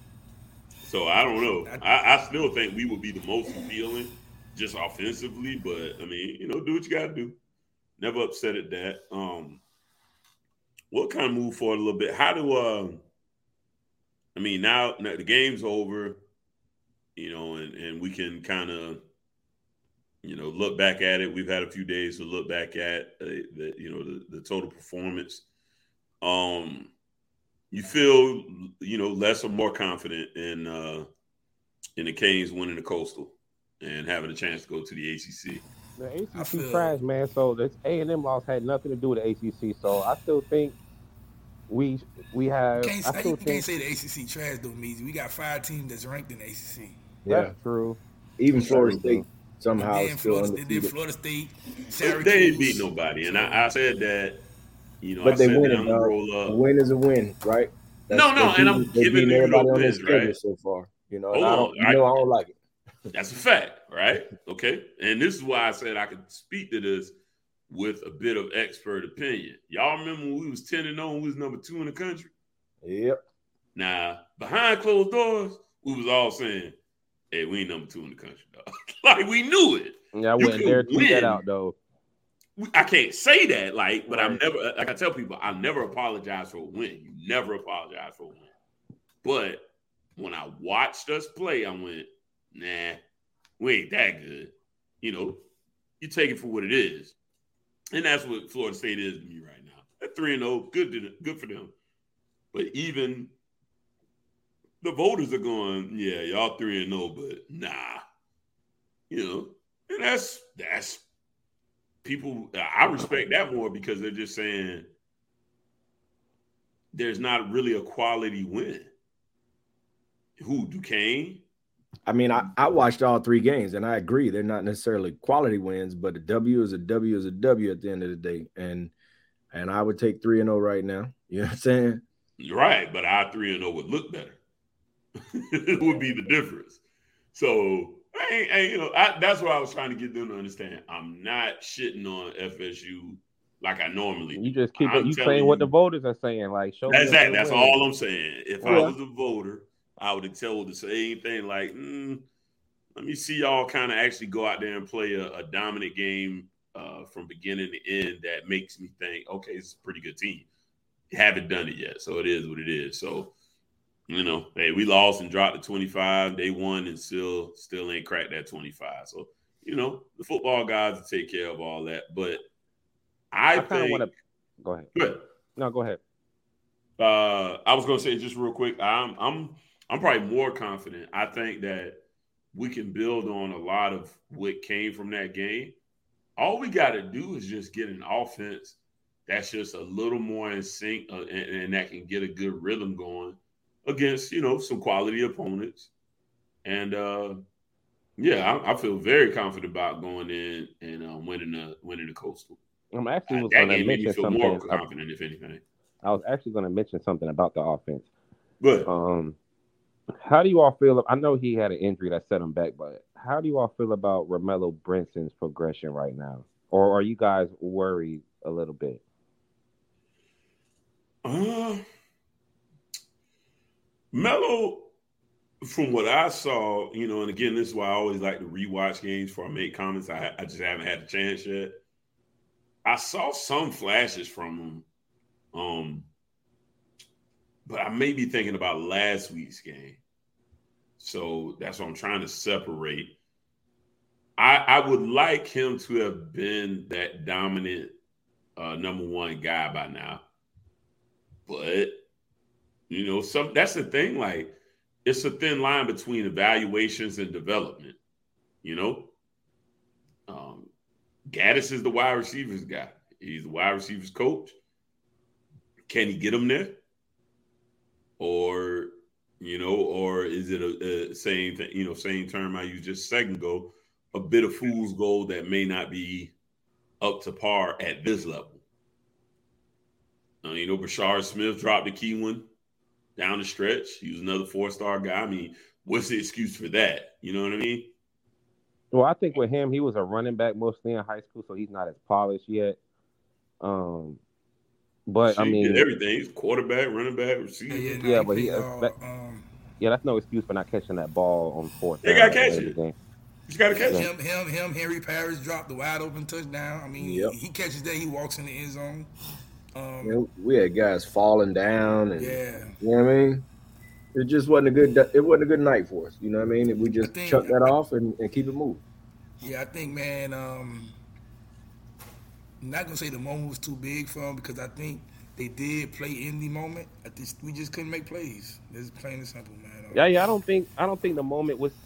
Speaker 3: So I don't know. I, I still think we would be the most appealing, just offensively. But I mean, you know, do what you got to do. Never upset at that. Um, we'll kind of move forward a little bit. How do uh, I mean now, now the game's over, you know, and, and we can kind of, you know, look back at it. We've had a few days to look back at uh, the, you know, the, the total performance. Um, you feel, you know, less or more confident in uh, in the Canes winning the Coastal and having a chance to go to the A C C.
Speaker 2: The A C C
Speaker 1: feel-
Speaker 2: trash, man. So this A and M loss had nothing to do with the A C C. So I still think we we have.
Speaker 1: Can't,
Speaker 2: I
Speaker 1: you
Speaker 2: still
Speaker 1: can't
Speaker 2: think
Speaker 1: say the A C C trash though, Meezy. We got five teams that's ranked in the A C C.
Speaker 2: that's
Speaker 4: Yeah.
Speaker 2: true.
Speaker 4: Even
Speaker 2: That's
Speaker 4: Florida
Speaker 2: true.
Speaker 4: State somehow
Speaker 1: And
Speaker 4: is
Speaker 1: then
Speaker 4: still
Speaker 1: Florida, then
Speaker 4: undefeated.
Speaker 1: Florida State,
Speaker 3: They
Speaker 1: Syracuse.
Speaker 3: didn't beat nobody, and I, I said that. You know,
Speaker 4: But
Speaker 3: I
Speaker 4: they
Speaker 3: said
Speaker 4: win
Speaker 3: that
Speaker 4: it,
Speaker 3: I'm gonna
Speaker 4: dog.
Speaker 3: roll
Speaker 4: A
Speaker 3: up.
Speaker 4: win is a win, right?
Speaker 3: No, no,
Speaker 4: they
Speaker 3: and I'm
Speaker 4: beating- they
Speaker 3: giving
Speaker 4: beating
Speaker 3: you the
Speaker 4: everybody on their
Speaker 3: wins,
Speaker 4: schedule
Speaker 3: right?
Speaker 4: so far. You know,
Speaker 3: Hold
Speaker 4: and I
Speaker 3: on,
Speaker 4: don't, you
Speaker 3: I-
Speaker 4: know, I don't like it.
Speaker 3: That's a fact, right? Okay. And this is why I said I could speak to this with a bit of expert opinion. Y'all remember when we was ten and oh and we was number two in the country?
Speaker 4: Yep.
Speaker 3: Now, behind closed doors, we was all saying, hey, we ain't number two in the country, dog. Like, we knew it.
Speaker 2: Yeah, I
Speaker 3: You
Speaker 2: wouldn't
Speaker 3: can
Speaker 2: dare tweet that
Speaker 3: win.
Speaker 2: out though.
Speaker 3: We- I can't say that, like, but I'm
Speaker 2: Right.
Speaker 3: never, like I tell people, I never apologize for a win. You never apologize for a win. But when I watched us play, I went, nah, we ain't that good. You know, you take it for what it is. And that's what Florida State is to me right now. At three and oh, good to, good for them. But even the voters are going, yeah, y'all three and oh, but nah. You know, and that's that's people. I respect that more because they're just saying there's not really a quality win. Who, Duquesne?
Speaker 4: I mean, I, I watched all three games, and I agree they're not necessarily quality wins, but a W is a W is a W at the end of the day. And and I would take three and oh right now. You know what I'm saying?
Speaker 3: Right, but our three and oh would look better. It would be the difference. So, I ain't, I ain't, you know, I, that's what I was trying to get them to understand. I'm not shitting on F S U like I normally do.
Speaker 2: You just keep
Speaker 3: I'm
Speaker 2: it. You
Speaker 3: telling
Speaker 2: saying what
Speaker 3: you-
Speaker 2: the voters are saying. Like, show me.
Speaker 3: That's
Speaker 2: a
Speaker 3: that.
Speaker 2: good
Speaker 3: That's
Speaker 2: win.
Speaker 3: all I'm saying. If I
Speaker 2: Yeah.
Speaker 3: was a voter, I would have told the same thing. Like, mm, let me see y'all kind of actually go out there and play a, a dominant game uh, from beginning to end. That makes me think, okay, it's a pretty good team. Haven't done it yet, so it is what it is. So, you know, hey, we lost and dropped to twenty-five. They won and still still ain't cracked that twenty-five. So, you know, the football guys will take care of all that. But I,
Speaker 2: I kind of
Speaker 3: think.
Speaker 2: want to go ahead.
Speaker 3: Good.
Speaker 2: No, go ahead.
Speaker 3: Uh, I was gonna say just real quick. I'm I'm I'm probably more confident. I think that we can build on a lot of what came from that game. All we got to do is just get an offense that's just a little more in sync, uh, and, and that can get a good rhythm going against, you know, some quality opponents. And uh, yeah, I, I feel very confident about going in and uh, winning the winning the Coastal.
Speaker 2: I'm actually
Speaker 3: Uh,
Speaker 2: was
Speaker 3: that
Speaker 2: going to
Speaker 3: game made me
Speaker 2: mention
Speaker 3: feel more
Speaker 2: something.
Speaker 3: confident, if anything.
Speaker 2: I was actually going to mention something about the offense.
Speaker 3: But
Speaker 2: Um, how do you all feel? I know he had an injury that set him back, but how do you all feel about Romello Brinson's progression right now? Or are you guys worried a little bit?
Speaker 3: Uh, Melo, from what I saw, you know, and again, this is why I always like to rewatch games before I make comments. I, I just haven't had a chance yet. I saw some flashes from him, um, but I may be thinking about last week's game. So that's what I'm trying to separate. I, I would like him to have been that dominant uh, number one guy by now. But, you know, some that's the thing. Like, it's a thin line between evaluations and development, you know? Um, Gaddis is the wide receivers guy. He's the wide receivers coach. Can he get him there? Or, you know, or is it a, a same thing, you know, same term I used just a second ago, a bit of fool's gold that may not be up to par at this level? Uh, you know, Brashard Smith dropped the key one down the stretch. He was another four-star guy. I mean, what's the excuse for that? You know what I mean?
Speaker 2: Well, I think with him, he was a running back mostly in high school, so he's not as polished yet. Um, but
Speaker 3: Shit,
Speaker 2: I
Speaker 3: he
Speaker 2: mean,
Speaker 3: did everything. He's quarterback, running back, receiver.
Speaker 1: Yeah, yeah,
Speaker 2: Yeah, but he-
Speaker 1: played all,
Speaker 2: that-
Speaker 1: um,
Speaker 2: yeah, that's no excuse for not catching that ball on fourth
Speaker 3: They
Speaker 2: down
Speaker 3: gotta
Speaker 2: at the
Speaker 3: catch
Speaker 2: end of
Speaker 3: it.
Speaker 2: the game.
Speaker 3: Just got to catch
Speaker 1: him, him, him. Henry Parrish dropped the wide open touchdown. I mean,
Speaker 4: Yep.
Speaker 1: he, he catches that, he walks in the end zone. Um,
Speaker 4: You know, we had guys falling down, and
Speaker 1: yeah,
Speaker 4: you know what I mean. It just wasn't a good. It wasn't a good night for us. You know what I mean. We just
Speaker 1: think-
Speaker 4: chuck that off and, and keep it moving.
Speaker 1: yeah. I think, man. Um, I'm not gonna say the moment was too big for him because I think they did play in the moment. I think we just couldn't make plays. It's plain and simple, man. Um,
Speaker 2: Yeah, yeah. I don't think I don't think the moment was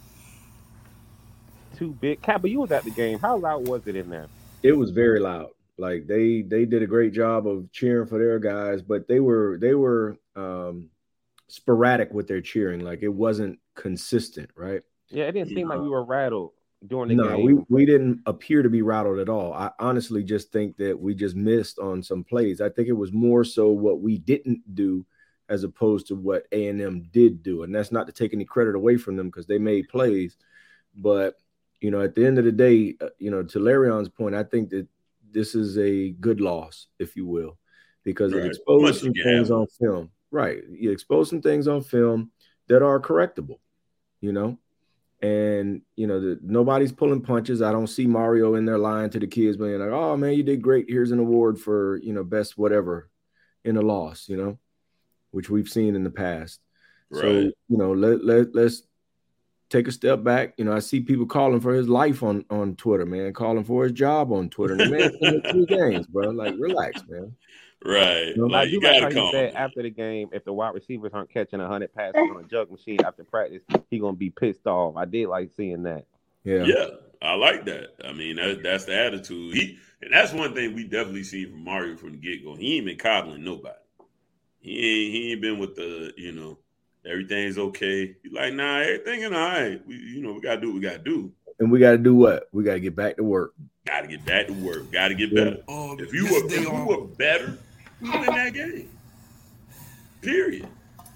Speaker 2: too big. Kappa, you was at the game. How loud was it in there?
Speaker 4: It was very loud. Like they they did a great job of cheering for their guys, but they were they were um, sporadic with their cheering. Like it wasn't consistent, right?
Speaker 2: Yeah, it didn't seem like we were rattled during the
Speaker 4: No,
Speaker 2: game.
Speaker 4: we, we didn't appear to be rattled at all. I honestly just think that we just missed on some plays. I think it was more so what we didn't do as opposed to what A and M did do. And that's not to take any credit away from them because they made plays. But, you know, at the end of the day, uh, you know, to Larion's point, I think that this is a good loss, if you will, because
Speaker 3: Right.
Speaker 4: it exposed
Speaker 3: Once
Speaker 4: some
Speaker 3: you
Speaker 4: things
Speaker 3: have-
Speaker 4: on film. Right. You expose some things on film that are correctable, you know. And, you know, the, nobody's pulling punches. I don't see Mario in there lying to the kids, being like, oh, man, you did great. Here's an award for, you know, best whatever in a loss, you know, which we've seen in the past.
Speaker 3: Right.
Speaker 4: So, you know, let, let, let's take a step back. You know, I see people calling for his life on, on Twitter, man, calling for his job on Twitter. And the man's in two games, bro. Like, relax, man.
Speaker 3: Right.
Speaker 4: No,
Speaker 2: I
Speaker 3: Like
Speaker 2: do
Speaker 3: you
Speaker 2: like
Speaker 3: got
Speaker 2: how
Speaker 3: to
Speaker 2: he
Speaker 3: come.
Speaker 2: said after the game, if the wide receivers aren't catching one hundred passes on a jug machine after practice, he gonna be pissed off. I did like seeing that.
Speaker 4: Yeah.
Speaker 3: Yeah, I like that. I mean, that, that's the attitude. He and that's one thing we definitely seen from Mario from the get go. He ain't been coddling nobody. He ain't he ain't been with the you know everything's okay. He like nah, everything in all right. We you know we gotta do what we gotta do.
Speaker 4: And we got to do what? We got to get back to work.
Speaker 3: Got to get back to work. Got to get
Speaker 4: Yeah.
Speaker 3: better.
Speaker 1: Um,
Speaker 3: If you were if
Speaker 1: yesterday
Speaker 3: you
Speaker 1: on-
Speaker 3: were better, we win that game. Period.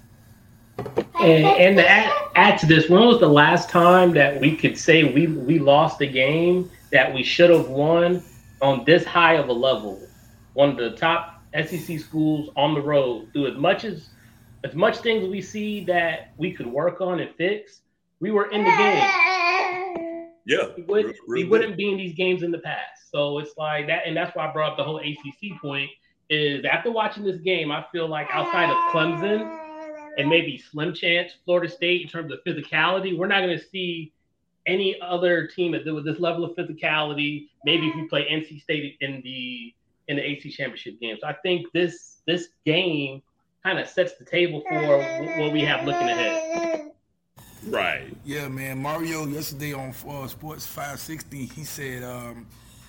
Speaker 5: And, and to add, add to this, when was the last time that we could say we, we lost a game that we should have won on this high of a level? One of the top S E C schools on the road. Do as much as as much things we see that we could work on and fix, we were in the game.
Speaker 3: Yeah.
Speaker 5: We wouldn't,
Speaker 3: real- real
Speaker 5: we wouldn't be in these games in the past. So it's like that, and that's why I brought up the whole A C C point. Is after watching this game, I feel like outside of Clemson and maybe slim chance Florida State in terms of physicality, we're not going to see any other team with this level of physicality. Maybe if we play N C State in the in the A C C championship game. So I think this this game kind of sets the table for what we have looking ahead.
Speaker 3: Right.
Speaker 1: Yeah, man. Mario yesterday on uh, Sports five sixty, he said, um,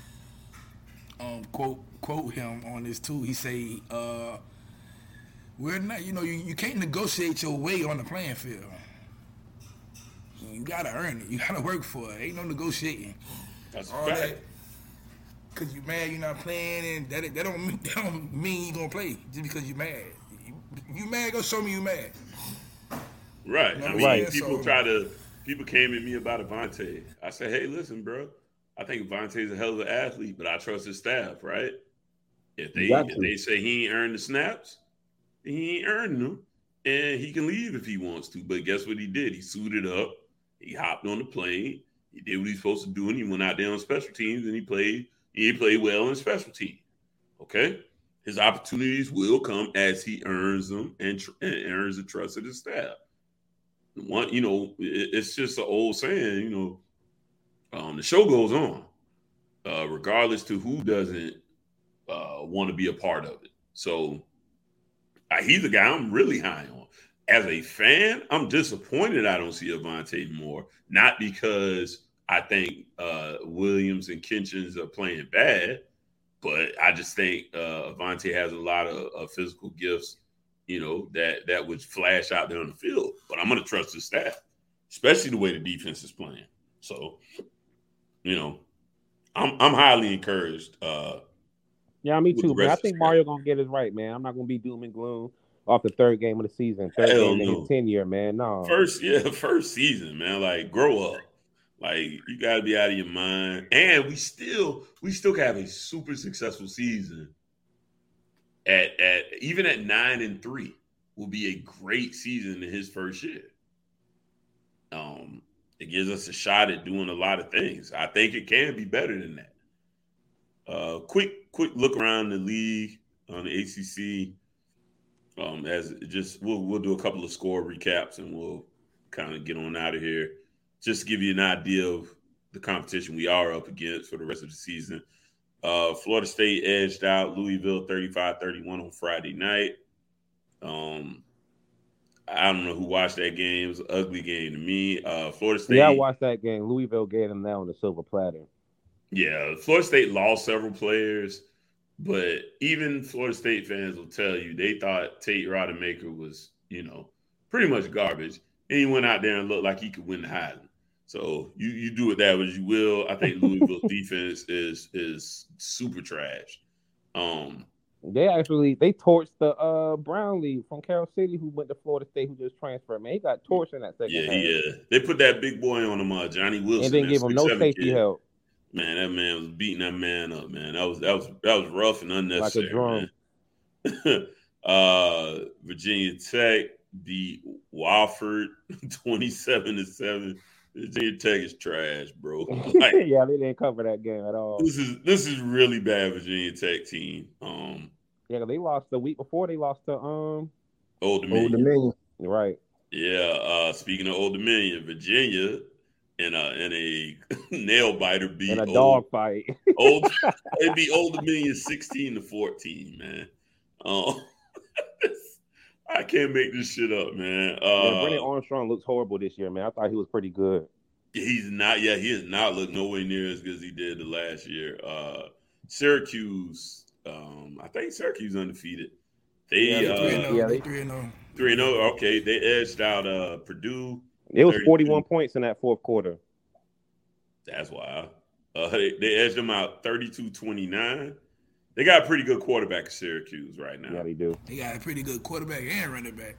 Speaker 1: um, quote quote him on this too. He say, uh, "We're not, you know, you, you can't negotiate your way on the playing field. You gotta earn it. You gotta work for it. Ain't no negotiating.
Speaker 3: That's a
Speaker 1: All
Speaker 3: fact.
Speaker 1: that because you mad you're not playing, and that that don't mean, that don't mean you gonna play just because you mad. You, you mad? Go show me you mad.
Speaker 3: Right.
Speaker 1: You know
Speaker 3: I
Speaker 1: what
Speaker 3: mean,
Speaker 1: I'm saying?
Speaker 3: people
Speaker 1: So-
Speaker 3: try to people came at me about Avante. I said, hey, listen, bro. I think Avante's a hell of an athlete, but I trust his staff, right? If they
Speaker 4: You got
Speaker 3: if
Speaker 4: to.
Speaker 3: they say he ain't earned the snaps, he ain't earned them. And he can leave if he wants to. But guess what he did? He suited up, he hopped on the plane, he did what he's supposed to do, and he went out there on special teams and he played, he played well in special teams. Okay? His opportunities will come as he earns them and, tr- and earns the trust of his staff. One, you know, it, it's just an old saying, you know, um, the show goes on, uh, regardless to who doesn't uh, want to be a part of it. So uh, he's a guy I'm really high on. As a fan, I'm disappointed I don't see Avante more. Not because I think uh, Williams and Kitchens are playing bad, but I just think uh, Avante has a lot of, of physical gifts, you know, that that would flash out there on the field. But I'm going to trust his staff, especially the way the defense is playing. So, you know, I'm I'm highly encouraged. Uh,
Speaker 2: Yeah, me
Speaker 3: With
Speaker 2: too,
Speaker 3: the
Speaker 2: man. I
Speaker 3: rest of
Speaker 2: think
Speaker 3: the
Speaker 2: Mario gonna get it right, man. I'm not gonna be doom and gloom off the third game of the season, third
Speaker 3: Hell
Speaker 2: game in
Speaker 3: no.
Speaker 2: his tenure, man. No,
Speaker 3: First, yeah, first season, man. Like, grow up. Like, you got to be out of your mind. And we still, we still have a super successful season. At at even at nine and three, will be a great season in his first year. Um, it gives us a shot at doing a lot of things. I think it can be better than that. Uh, quick, quick look around the league on the A C C. Um, as just we'll we'll do a couple of score recaps and we'll kind of get on out of here. Just to give you an idea of the competition we are up against for the rest of the season. Uh, Florida State edged out Louisville thirty-five thirty-one on Friday night. Um, I don't know who watched that game. It was an ugly game to me. Uh, Florida State.
Speaker 2: Yeah, I watched that game. Louisville gave them that on the silver platter.
Speaker 3: Yeah, Florida State lost several players, but even Florida State fans will tell you they thought Tate Rodemaker was, you know, pretty much garbage. And he went out there and looked like he could win the Heisman. So you you do with that as you will. I think Louisville's defense is is super trash. Um,
Speaker 2: They actually they torched the uh Brownlee from Carroll City who went to Florida State who just transferred. Man, he got torched in that second
Speaker 3: yeah,
Speaker 2: half.
Speaker 3: yeah. They put that big boy on him, uh, Johnny Wilson,
Speaker 2: And didn't give him no safety
Speaker 3: kid.
Speaker 2: help.
Speaker 3: Man, that man was beating that man up, man. That was that was that was rough and unnecessary.
Speaker 2: Like a drum.
Speaker 3: Man. uh, Virginia Tech beat Wofford twenty-seven to seven. Virginia Tech is trash, bro. Like,
Speaker 2: yeah, they didn't cover that game at all.
Speaker 3: this is this is really bad Virginia Tech team. Um,
Speaker 2: Yeah, they lost the week before. They lost to um
Speaker 3: Old Dominion.
Speaker 4: Old Dominion.
Speaker 2: right.
Speaker 3: Yeah. Uh, speaking of Old Dominion, Virginia in a in a nail biter beat
Speaker 2: In a
Speaker 3: old,
Speaker 2: dog fight.
Speaker 3: old it beat Old Dominion sixteen to fourteen, man. Um, I can't make this shit up, man. Uh,
Speaker 2: yeah, Brennan Armstrong looks horrible this year, man. I thought he was pretty good.
Speaker 3: He's not. Yeah, he has not looked nowhere near as good as he did the last year. Uh, Syracuse. Um, I think Syracuse undefeated. They
Speaker 2: Yeah,
Speaker 3: uh,
Speaker 1: three and oh.
Speaker 2: yeah, they-
Speaker 1: three and oh.
Speaker 3: three and zero. Okay, they edged out uh, Purdue.
Speaker 2: It was
Speaker 3: thirty-two.
Speaker 2: forty-one points in that fourth quarter.
Speaker 3: That's wild. Uh, they, they edged them out thirty-two twenty-nine. They got a pretty good quarterback at Syracuse right now.
Speaker 2: Yeah, they do.
Speaker 1: They got a pretty good quarterback and running back.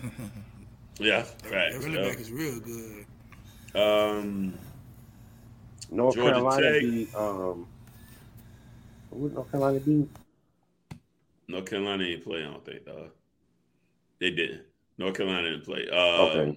Speaker 3: Yeah,
Speaker 1: That
Speaker 3: facts.
Speaker 1: running
Speaker 3: yeah.
Speaker 1: back is real good.
Speaker 3: Um,
Speaker 2: North
Speaker 3: Georgia
Speaker 2: Carolina
Speaker 3: Tech.
Speaker 2: beat um who did North Carolina beat?
Speaker 3: North Carolina didn't play, I don't think, dog. They didn't. North Carolina didn't play. Uh,
Speaker 2: Okay.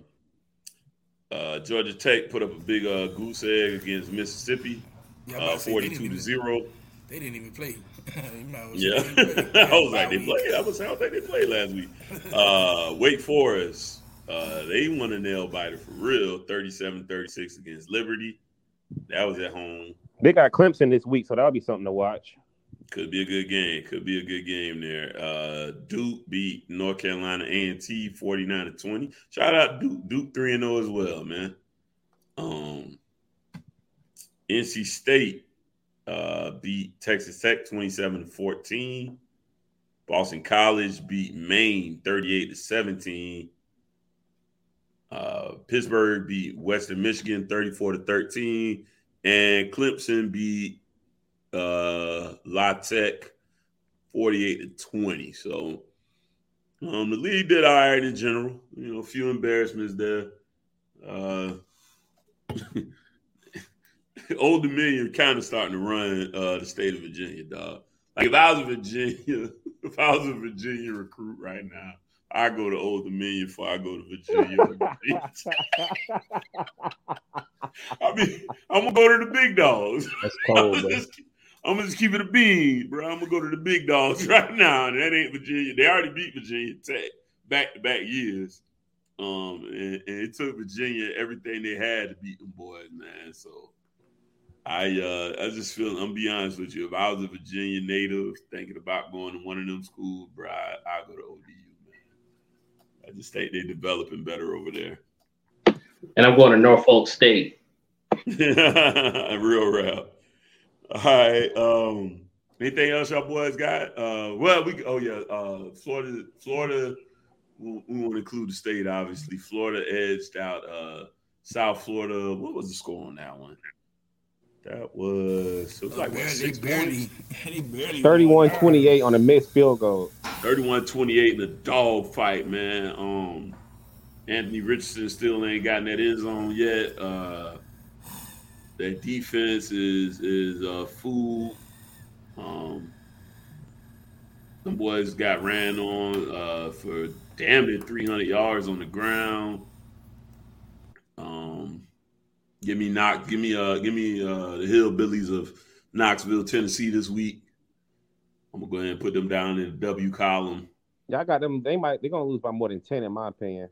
Speaker 3: uh, Georgia Tech put up a big uh, goose egg against Mississippi,
Speaker 1: Yeah, I'm
Speaker 3: uh,
Speaker 1: about to say, they
Speaker 3: forty-two
Speaker 1: didn't
Speaker 3: to
Speaker 1: even-
Speaker 3: zero.
Speaker 1: They didn't even play. You might as well
Speaker 3: Yeah,
Speaker 1: say they didn't play.
Speaker 3: I was like, they
Speaker 1: Bye
Speaker 3: played. I was saying, I don't think they played last week. Uh, Wake Forest, uh, they won a nail biter for real, thirty-seven thirty-six against Liberty. That was at home.
Speaker 2: They got Clemson this week, so that'll be something to watch.
Speaker 3: Could be a good game. Could be a good game there. Uh, Duke beat North Carolina A and T forty-nine to twenty. Shout out Duke. Duke three and zero as well, man. Um, N C State uh, beat Texas Tech twenty-seven to fourteen. Boston College beat Maine thirty-eight to seventeen. Uh, Pittsburgh beat Western Michigan thirty-four to thirteen, and Clemson beat uh, La Tech forty-eight to twenty. So um, the league did all right in general. You know, a few embarrassments there. Uh, Old Dominion kind of starting to run uh, the state of Virginia, dog. Like if I was a Virginia, if I was a Virginia recruit right now, I go to Old Dominion before I go to Virginia. I mean, I'm gonna go to the big dogs.
Speaker 4: That's
Speaker 3: I'm
Speaker 4: cold,
Speaker 3: gonna
Speaker 4: bro.
Speaker 3: just, I'm gonna just keep it a bean, bro. I'm gonna go to the big dogs right now, and that ain't Virginia. They already beat Virginia Tech back to back years, um, and, and it took Virginia everything they had to beat them boys, man. So I, uh, I just feel. I'm be honest with you. If I was a Virginia native thinking about going to one of them schools, bro, I, I go to O D U, man. I just think they're developing better over there.
Speaker 5: And I'm going to Norfolk State.
Speaker 3: Real rap. All right. Um, anything else y'all boys got? Uh, well, we oh yeah. Uh, Florida, Florida. We, we want to include the state, obviously. Florida edged out uh, South Florida. What was the score on that one? That was it was like what,
Speaker 1: Barely-
Speaker 3: six
Speaker 1: they barely,
Speaker 3: points?
Speaker 1: they barely
Speaker 2: thirty-one
Speaker 1: won.
Speaker 2: twenty-eight on a missed field goal.
Speaker 3: thirty-one twenty-eight in a dog fight, man. Um, Anthony Richardson still ain't gotten that end zone yet. Uh, that defense is is uh, fool. Um, them boys got ran on uh, for damn near three hundred yards on the ground. Um, Give me knock. Give me uh. Give me uh. The Hillbillies of Knoxville, Tennessee this week. I'm gonna go ahead and put them down in the W column.
Speaker 2: Yeah, I got them. They might. They're gonna lose by more than ten, in my opinion.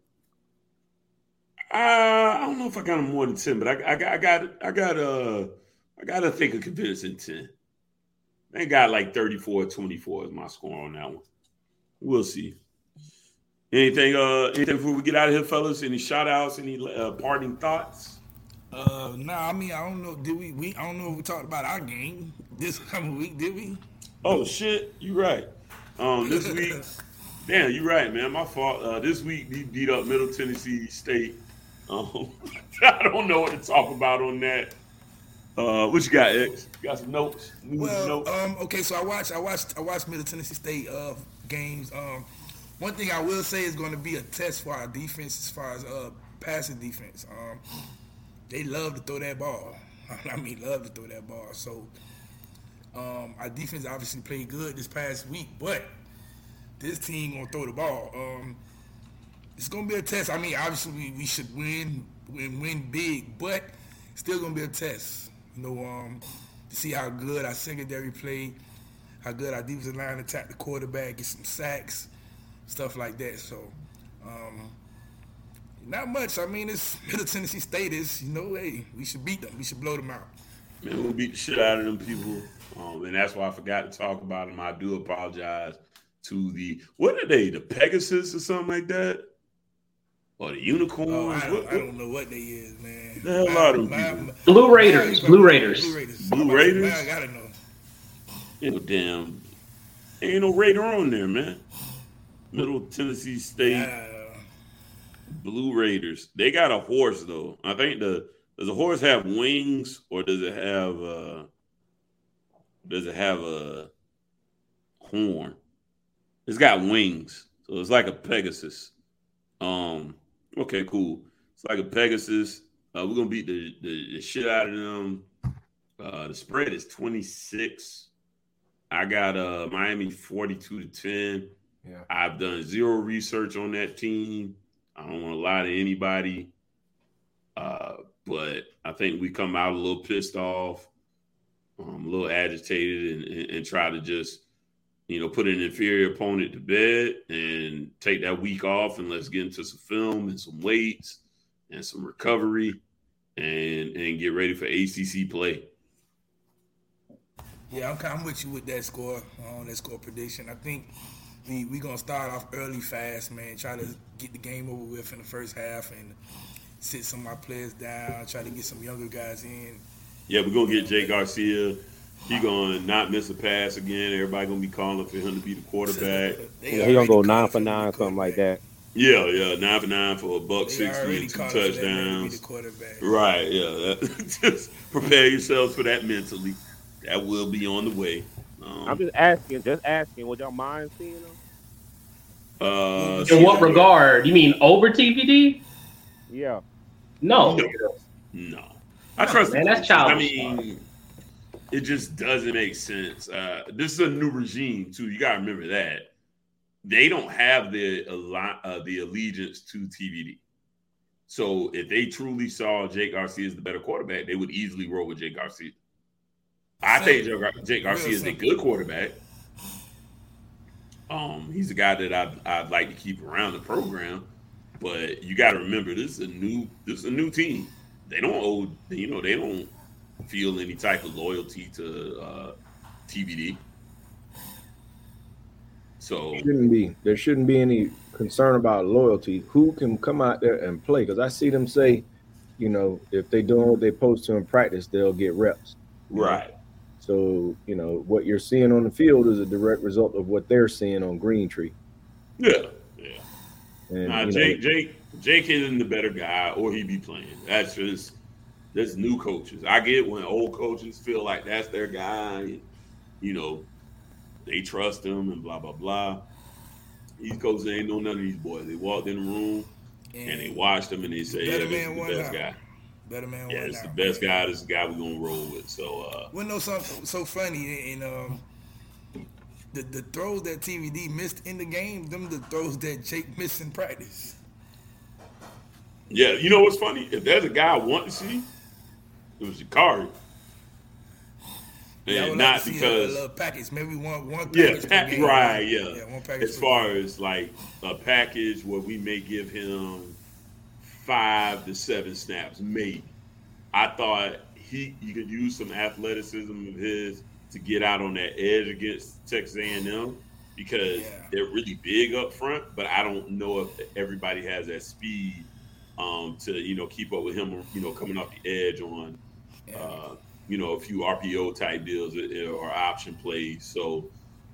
Speaker 3: Uh, I don't know if I got them more than ten, but I, I got, I got, I got, uh, I got to think of convincing ten. They got like thirty-four twenty-four is my score on that one. We'll see. Anything, uh, anything before we get out of here, fellas? Any shout outs? Any uh, parting thoughts?
Speaker 1: Uh, nah, I mean, I don't know. Did we? We I don't know if we talked about our game this coming week. Did we?
Speaker 3: Oh shit, you right. Um, this week, damn, you right, man. My fault. Uh, this week we beat up Middle Tennessee State. Um, I don't know what to talk about on that. Uh, what you got, X? You got some notes?
Speaker 1: Well,
Speaker 3: notes?
Speaker 1: um, okay, so I watched, I watched, I watched Middle Tennessee State uh, games. Um, one thing I will say is going to be a test for our defense as far as uh, passing defense. Um, they love to throw that ball. I mean, love to throw that ball. So um, our defense obviously played good this past week, but this team gonna throw the ball. Um, it's gonna be a test. I mean, obviously we, we should win, win, win big, but still gonna be a test. You know, um, to see how good our secondary play, how good our defensive line attack the quarterback, get some sacks, stuff like that. So, um, not much. I mean, it's Middle Tennessee State is, you know, hey, we should beat them. We should blow them out.
Speaker 3: Man, we'll beat the shit out of them people. Um, and that's why I forgot to talk about them. I do apologize to the, what are they, the Pegasus or something like that? Or the Unicorns?
Speaker 1: Oh, I, don't,
Speaker 3: what, what?
Speaker 1: I don't know what they is, man.
Speaker 3: The hell out of them people.
Speaker 5: Blue Raiders. Blue Raiders.
Speaker 1: Blue Raiders.
Speaker 3: Blue Raiders?
Speaker 1: I gotta know.
Speaker 3: Ain't no damn, ain't no Raider on there, man. Middle Tennessee State,
Speaker 1: Uh,
Speaker 3: Blue Raiders. They got a horse though. I think the does the horse have wings or does it have uh does it have a horn? It's got wings, so it's like a Pegasus. Um, okay, cool. It's like a Pegasus. Uh, we're gonna beat the, the, the shit out of them. Uh, the spread is twenty-six. I got uh Miami forty-two to ten.
Speaker 4: Yeah.
Speaker 3: I've done zero research on that team. I don't want to lie to anybody. Uh, but I think we come out a little pissed off, um, a little agitated, and, and, and try to just, you know, put an inferior opponent to bed and take that week off, and let's get into some film and some weights and some recovery and and get ready for A C C play.
Speaker 1: Yeah, I'm kind of with you with that score, on that score prediction. I think we we gonna start off early, fast, man. Try to get the game over with in the first half and sit some of my players down. Try to get some younger guys in.
Speaker 3: Yeah, we're gonna get Jake Garcia. He gonna not miss a pass again. Everybody gonna be calling for him to be the quarterback.
Speaker 2: Yeah, he gonna go nine for nine, something like that.
Speaker 3: Yeah, yeah, nine for nine for a buck
Speaker 1: They
Speaker 3: sixty
Speaker 1: already
Speaker 3: and two
Speaker 1: calling for that man to be
Speaker 3: touchdowns.
Speaker 1: the quarterback.
Speaker 3: Right, yeah. That, just prepare yourselves for that mentally. That will be on the way. Um,
Speaker 2: I'm just asking, just asking. Would y'all mind seeing them?
Speaker 3: uh,
Speaker 5: In what regard? You mean over T V D?
Speaker 2: Yeah.
Speaker 5: No.
Speaker 3: No, I trust.
Speaker 5: Man,
Speaker 3: the
Speaker 5: that's
Speaker 3: coaches. I
Speaker 5: childish.
Speaker 3: mean, it just doesn't make sense. Uh, this is a new regime too. You gotta remember that they don't have the uh, the allegiance to T V D. So if they truly saw Jake Garcia as the better quarterback, they would easily roll with Jake Garcia. I think Jake Gar- Jake Garcia is a good quarterback. Um, he's a guy that I'd, I'd like to keep around the program, but you got to remember this is a new this is a new team. They don't owe you know they don't feel any type of loyalty to uh, T V D. So
Speaker 4: Shouldn't be. There shouldn't be any concern about loyalty. Who can come out there and play? Because I see them say, you know, if they doing what they're supposed to in practice, they'll get reps.
Speaker 3: right.
Speaker 4: So, you know, what you're seeing on the field is a direct result of what they're seeing on Green Tree.
Speaker 3: Yeah, yeah.
Speaker 4: And,
Speaker 3: Nah,
Speaker 4: you know,
Speaker 3: Jake, Jake, Jake isn't the better guy, or he be playing. That's just that's new coaches. I get when old coaches feel like that's their guy, and, you know, they trust him and blah blah blah. These coaches ain't know none of these boys. They walked in the room and, and they watched him and they say, "Yeah,
Speaker 1: Better
Speaker 3: this is
Speaker 1: man
Speaker 3: the
Speaker 1: won
Speaker 3: best
Speaker 1: now.
Speaker 3: guy.
Speaker 1: Better man
Speaker 3: Yeah,
Speaker 1: won
Speaker 3: it's the
Speaker 1: now.
Speaker 3: best guy. This is the guy we're gonna roll with." So, uh,
Speaker 1: Well, no, something so funny, and um, the the throws that T V D missed in the game, them the throws that Jake missed in practice.
Speaker 3: yeah, you know what's funny? If there's a guy I want to see, it was Jakari.
Speaker 1: Yeah, I
Speaker 3: And
Speaker 1: would
Speaker 3: not
Speaker 1: like to see
Speaker 3: because
Speaker 1: a, a little package, maybe one one
Speaker 3: yeah,
Speaker 1: package per
Speaker 3: pack,
Speaker 1: game.
Speaker 3: right, yeah.
Speaker 1: yeah, one package.
Speaker 3: As
Speaker 1: per
Speaker 3: far
Speaker 1: game.
Speaker 3: as like a package where we may give him five to seven snaps, maybe. I thought he you could use some athleticism of his to get out on that edge against Texas A and M because
Speaker 1: Yeah.
Speaker 3: they're really big up front, but I don't know if everybody has that speed um, to you know keep up with him. You know, coming off the edge on.
Speaker 1: Yeah.
Speaker 3: Uh, you know, a few R P O type deals or option plays. So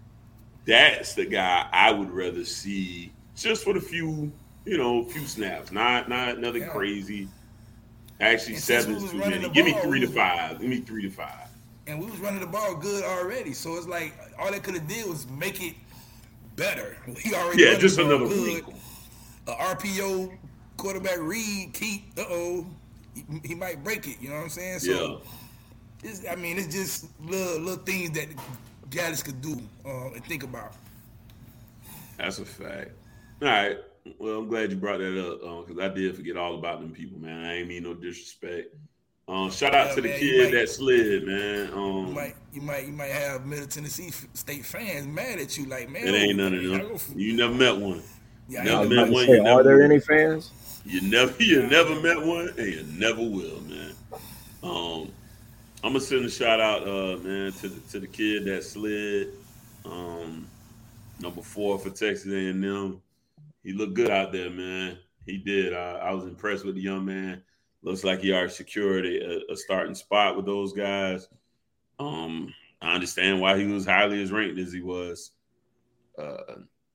Speaker 3: that's the guy I would rather see just for the few, you know, few snaps. Not not nothing
Speaker 1: Yeah.
Speaker 3: crazy. Actually,
Speaker 1: And since
Speaker 3: seven
Speaker 1: we
Speaker 3: is
Speaker 1: was
Speaker 3: too
Speaker 1: running
Speaker 3: many.
Speaker 1: the
Speaker 3: Give me
Speaker 1: ball,
Speaker 3: three
Speaker 1: we
Speaker 3: to
Speaker 1: was-
Speaker 3: five. Give me three to five.
Speaker 1: And we was running the ball good already, so it's like all they could have did was make it better. We already
Speaker 3: Yeah,
Speaker 1: running
Speaker 3: just
Speaker 1: the ball
Speaker 3: another
Speaker 1: good.
Speaker 3: wrinkle.
Speaker 1: A R P O quarterback read keep. Uh oh, he, he might break it. You know what I'm saying? So.
Speaker 3: Yeah.
Speaker 1: It's, I mean, it's just little little things that guys could do uh, and think about.
Speaker 3: That's a fact. All right. Well, I'm glad you brought that up because I did forget all about them people, man. I ain't mean no disrespect. Um, shout out
Speaker 1: Yeah,
Speaker 3: to the
Speaker 1: man, you
Speaker 3: kid
Speaker 1: might-
Speaker 3: that slid, man.
Speaker 1: You
Speaker 3: Um,
Speaker 1: might, you might, you might have Middle Tennessee State fans mad at you, like, man,
Speaker 3: it ain't none of
Speaker 1: I
Speaker 3: them.
Speaker 1: go for-
Speaker 3: You never met one.
Speaker 1: Yeah, I
Speaker 3: Never
Speaker 4: I was
Speaker 1: ain't
Speaker 3: met
Speaker 4: about to
Speaker 3: one.
Speaker 4: say,
Speaker 3: You
Speaker 4: are
Speaker 3: never
Speaker 4: there
Speaker 3: will.
Speaker 4: any fans?
Speaker 3: You never, you never met one, and you never will, man. Um, I'm gonna send a shout out, uh, man, to the, to the kid that slid, um, number four for Texas A and M. He looked good out there, man. He did. I, I was impressed with the young man. Looks like he already secured a, a starting spot with those guys. Um, I understand why he was highly as ranked as he was. Uh,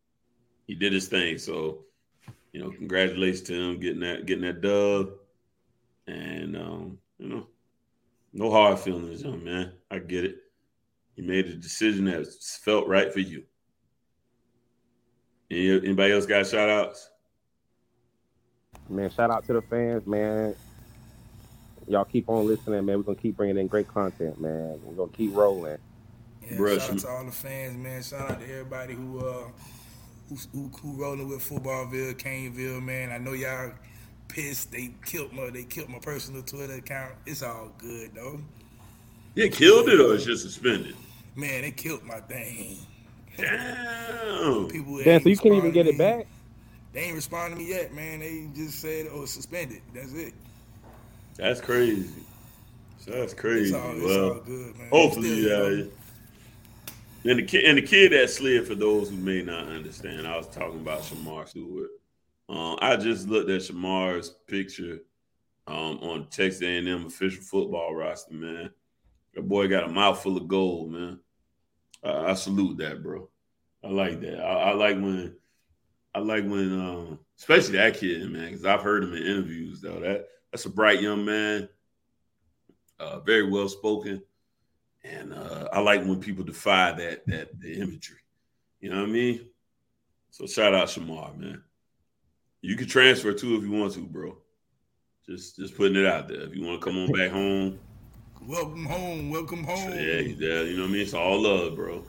Speaker 3: he did his thing, so you know, congratulations to him getting that getting that dub, and um, you know. No hard feelings, young man. I get it. You made a decision that felt right for you. Any, anybody else got shout outs?
Speaker 2: Man, shout out to the fans, man. Y'all keep on listening, man. We're gonna keep bringing in great content, man. We're gonna keep rolling.
Speaker 1: Yeah,
Speaker 3: Bruh,
Speaker 1: shout out
Speaker 3: some-
Speaker 1: to all the fans, man. Shout out to everybody who uh who who, who rolling with Footballville, Caneville, man. I know y'all pissed. They killed my they killed my personal Twitter account. It's all good though.
Speaker 3: Yeah, killed it or it's just suspended?
Speaker 1: Man, they killed my thing.
Speaker 3: Damn.
Speaker 1: People
Speaker 2: Damn,
Speaker 1: ain't
Speaker 2: so you can't even
Speaker 1: responding
Speaker 2: get
Speaker 1: to
Speaker 2: it
Speaker 1: me.
Speaker 2: back?
Speaker 1: They ain't responding to me yet, man. They just said, "Oh, it's suspended." That's it.
Speaker 3: That's crazy. That's crazy.
Speaker 1: It's all, it's
Speaker 3: well,
Speaker 1: all good, man.
Speaker 3: hopefully,
Speaker 1: Still, you
Speaker 3: uh,
Speaker 1: know,
Speaker 3: and the kid and the kid that slid, for those who may not understand, I was talking about Shamar Stewart. Um, I just looked at Shamar's picture um, on Texas A and M official football roster, man. That boy got a mouthful of gold, man. Uh, I salute that, bro. I like that. I, I like when, I like when, um, especially that kid, man, because I've heard him in interviews. Though that that's a bright young man, uh, very well spoken, and uh, I like when people defy that that the imagery. You know what I mean? So shout out Shamar, man. You can transfer too if you want to, bro. Just just putting it out there. If you want to come on back home.
Speaker 1: welcome home, welcome home.
Speaker 3: Yeah, yeah, you know what I mean? It's all love, bro.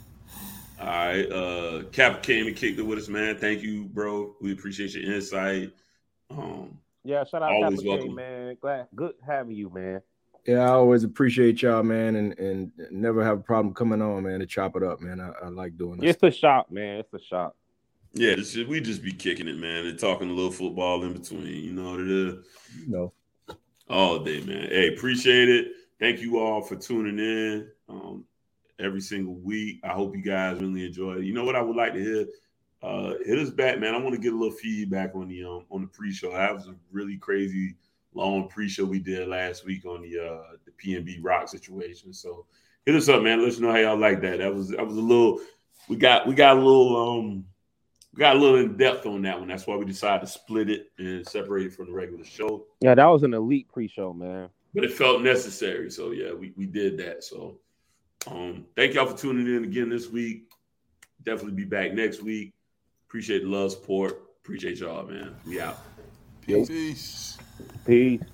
Speaker 3: All right. Uh Cap came and kicked it with us, man. Thank you, bro. We appreciate your insight. Um,
Speaker 2: Yeah, shout out
Speaker 3: Always
Speaker 2: Kappa K,
Speaker 3: welcome.
Speaker 2: man. Glad good having you, man.
Speaker 4: Yeah, I always appreciate y'all, man, and and never have a problem coming on, man, to chop it up, man. I, I like doing this.
Speaker 2: It's a shop, man. It's a shop.
Speaker 3: yeah, this is, we just be kicking it, man, and talking a little football in between. You know what it is?
Speaker 4: You know.
Speaker 3: All day, man. Hey, appreciate it. Thank you all for tuning in um, every single week. I hope you guys really enjoy it. You know what I would like to hear? Uh, hit us back, man. I want to get a little feedback on the um, on the pre-show. That was a really crazy long pre-show we did last week on the uh, the P N B Rock situation. So hit us up, man. Let us know how y'all like that. That was that was a little. We got we got a little um we got a little in depth on that one. That's why we decided to split it and separate it from the regular show.
Speaker 2: Yeah, that was an elite pre-show, man.
Speaker 3: But it felt necessary. So, yeah, we, we did that. So, um, thank y'all for tuning in again this week. Definitely be back next week. Appreciate the love, support. Appreciate y'all, man. We out.
Speaker 1: Peace.
Speaker 2: Peace.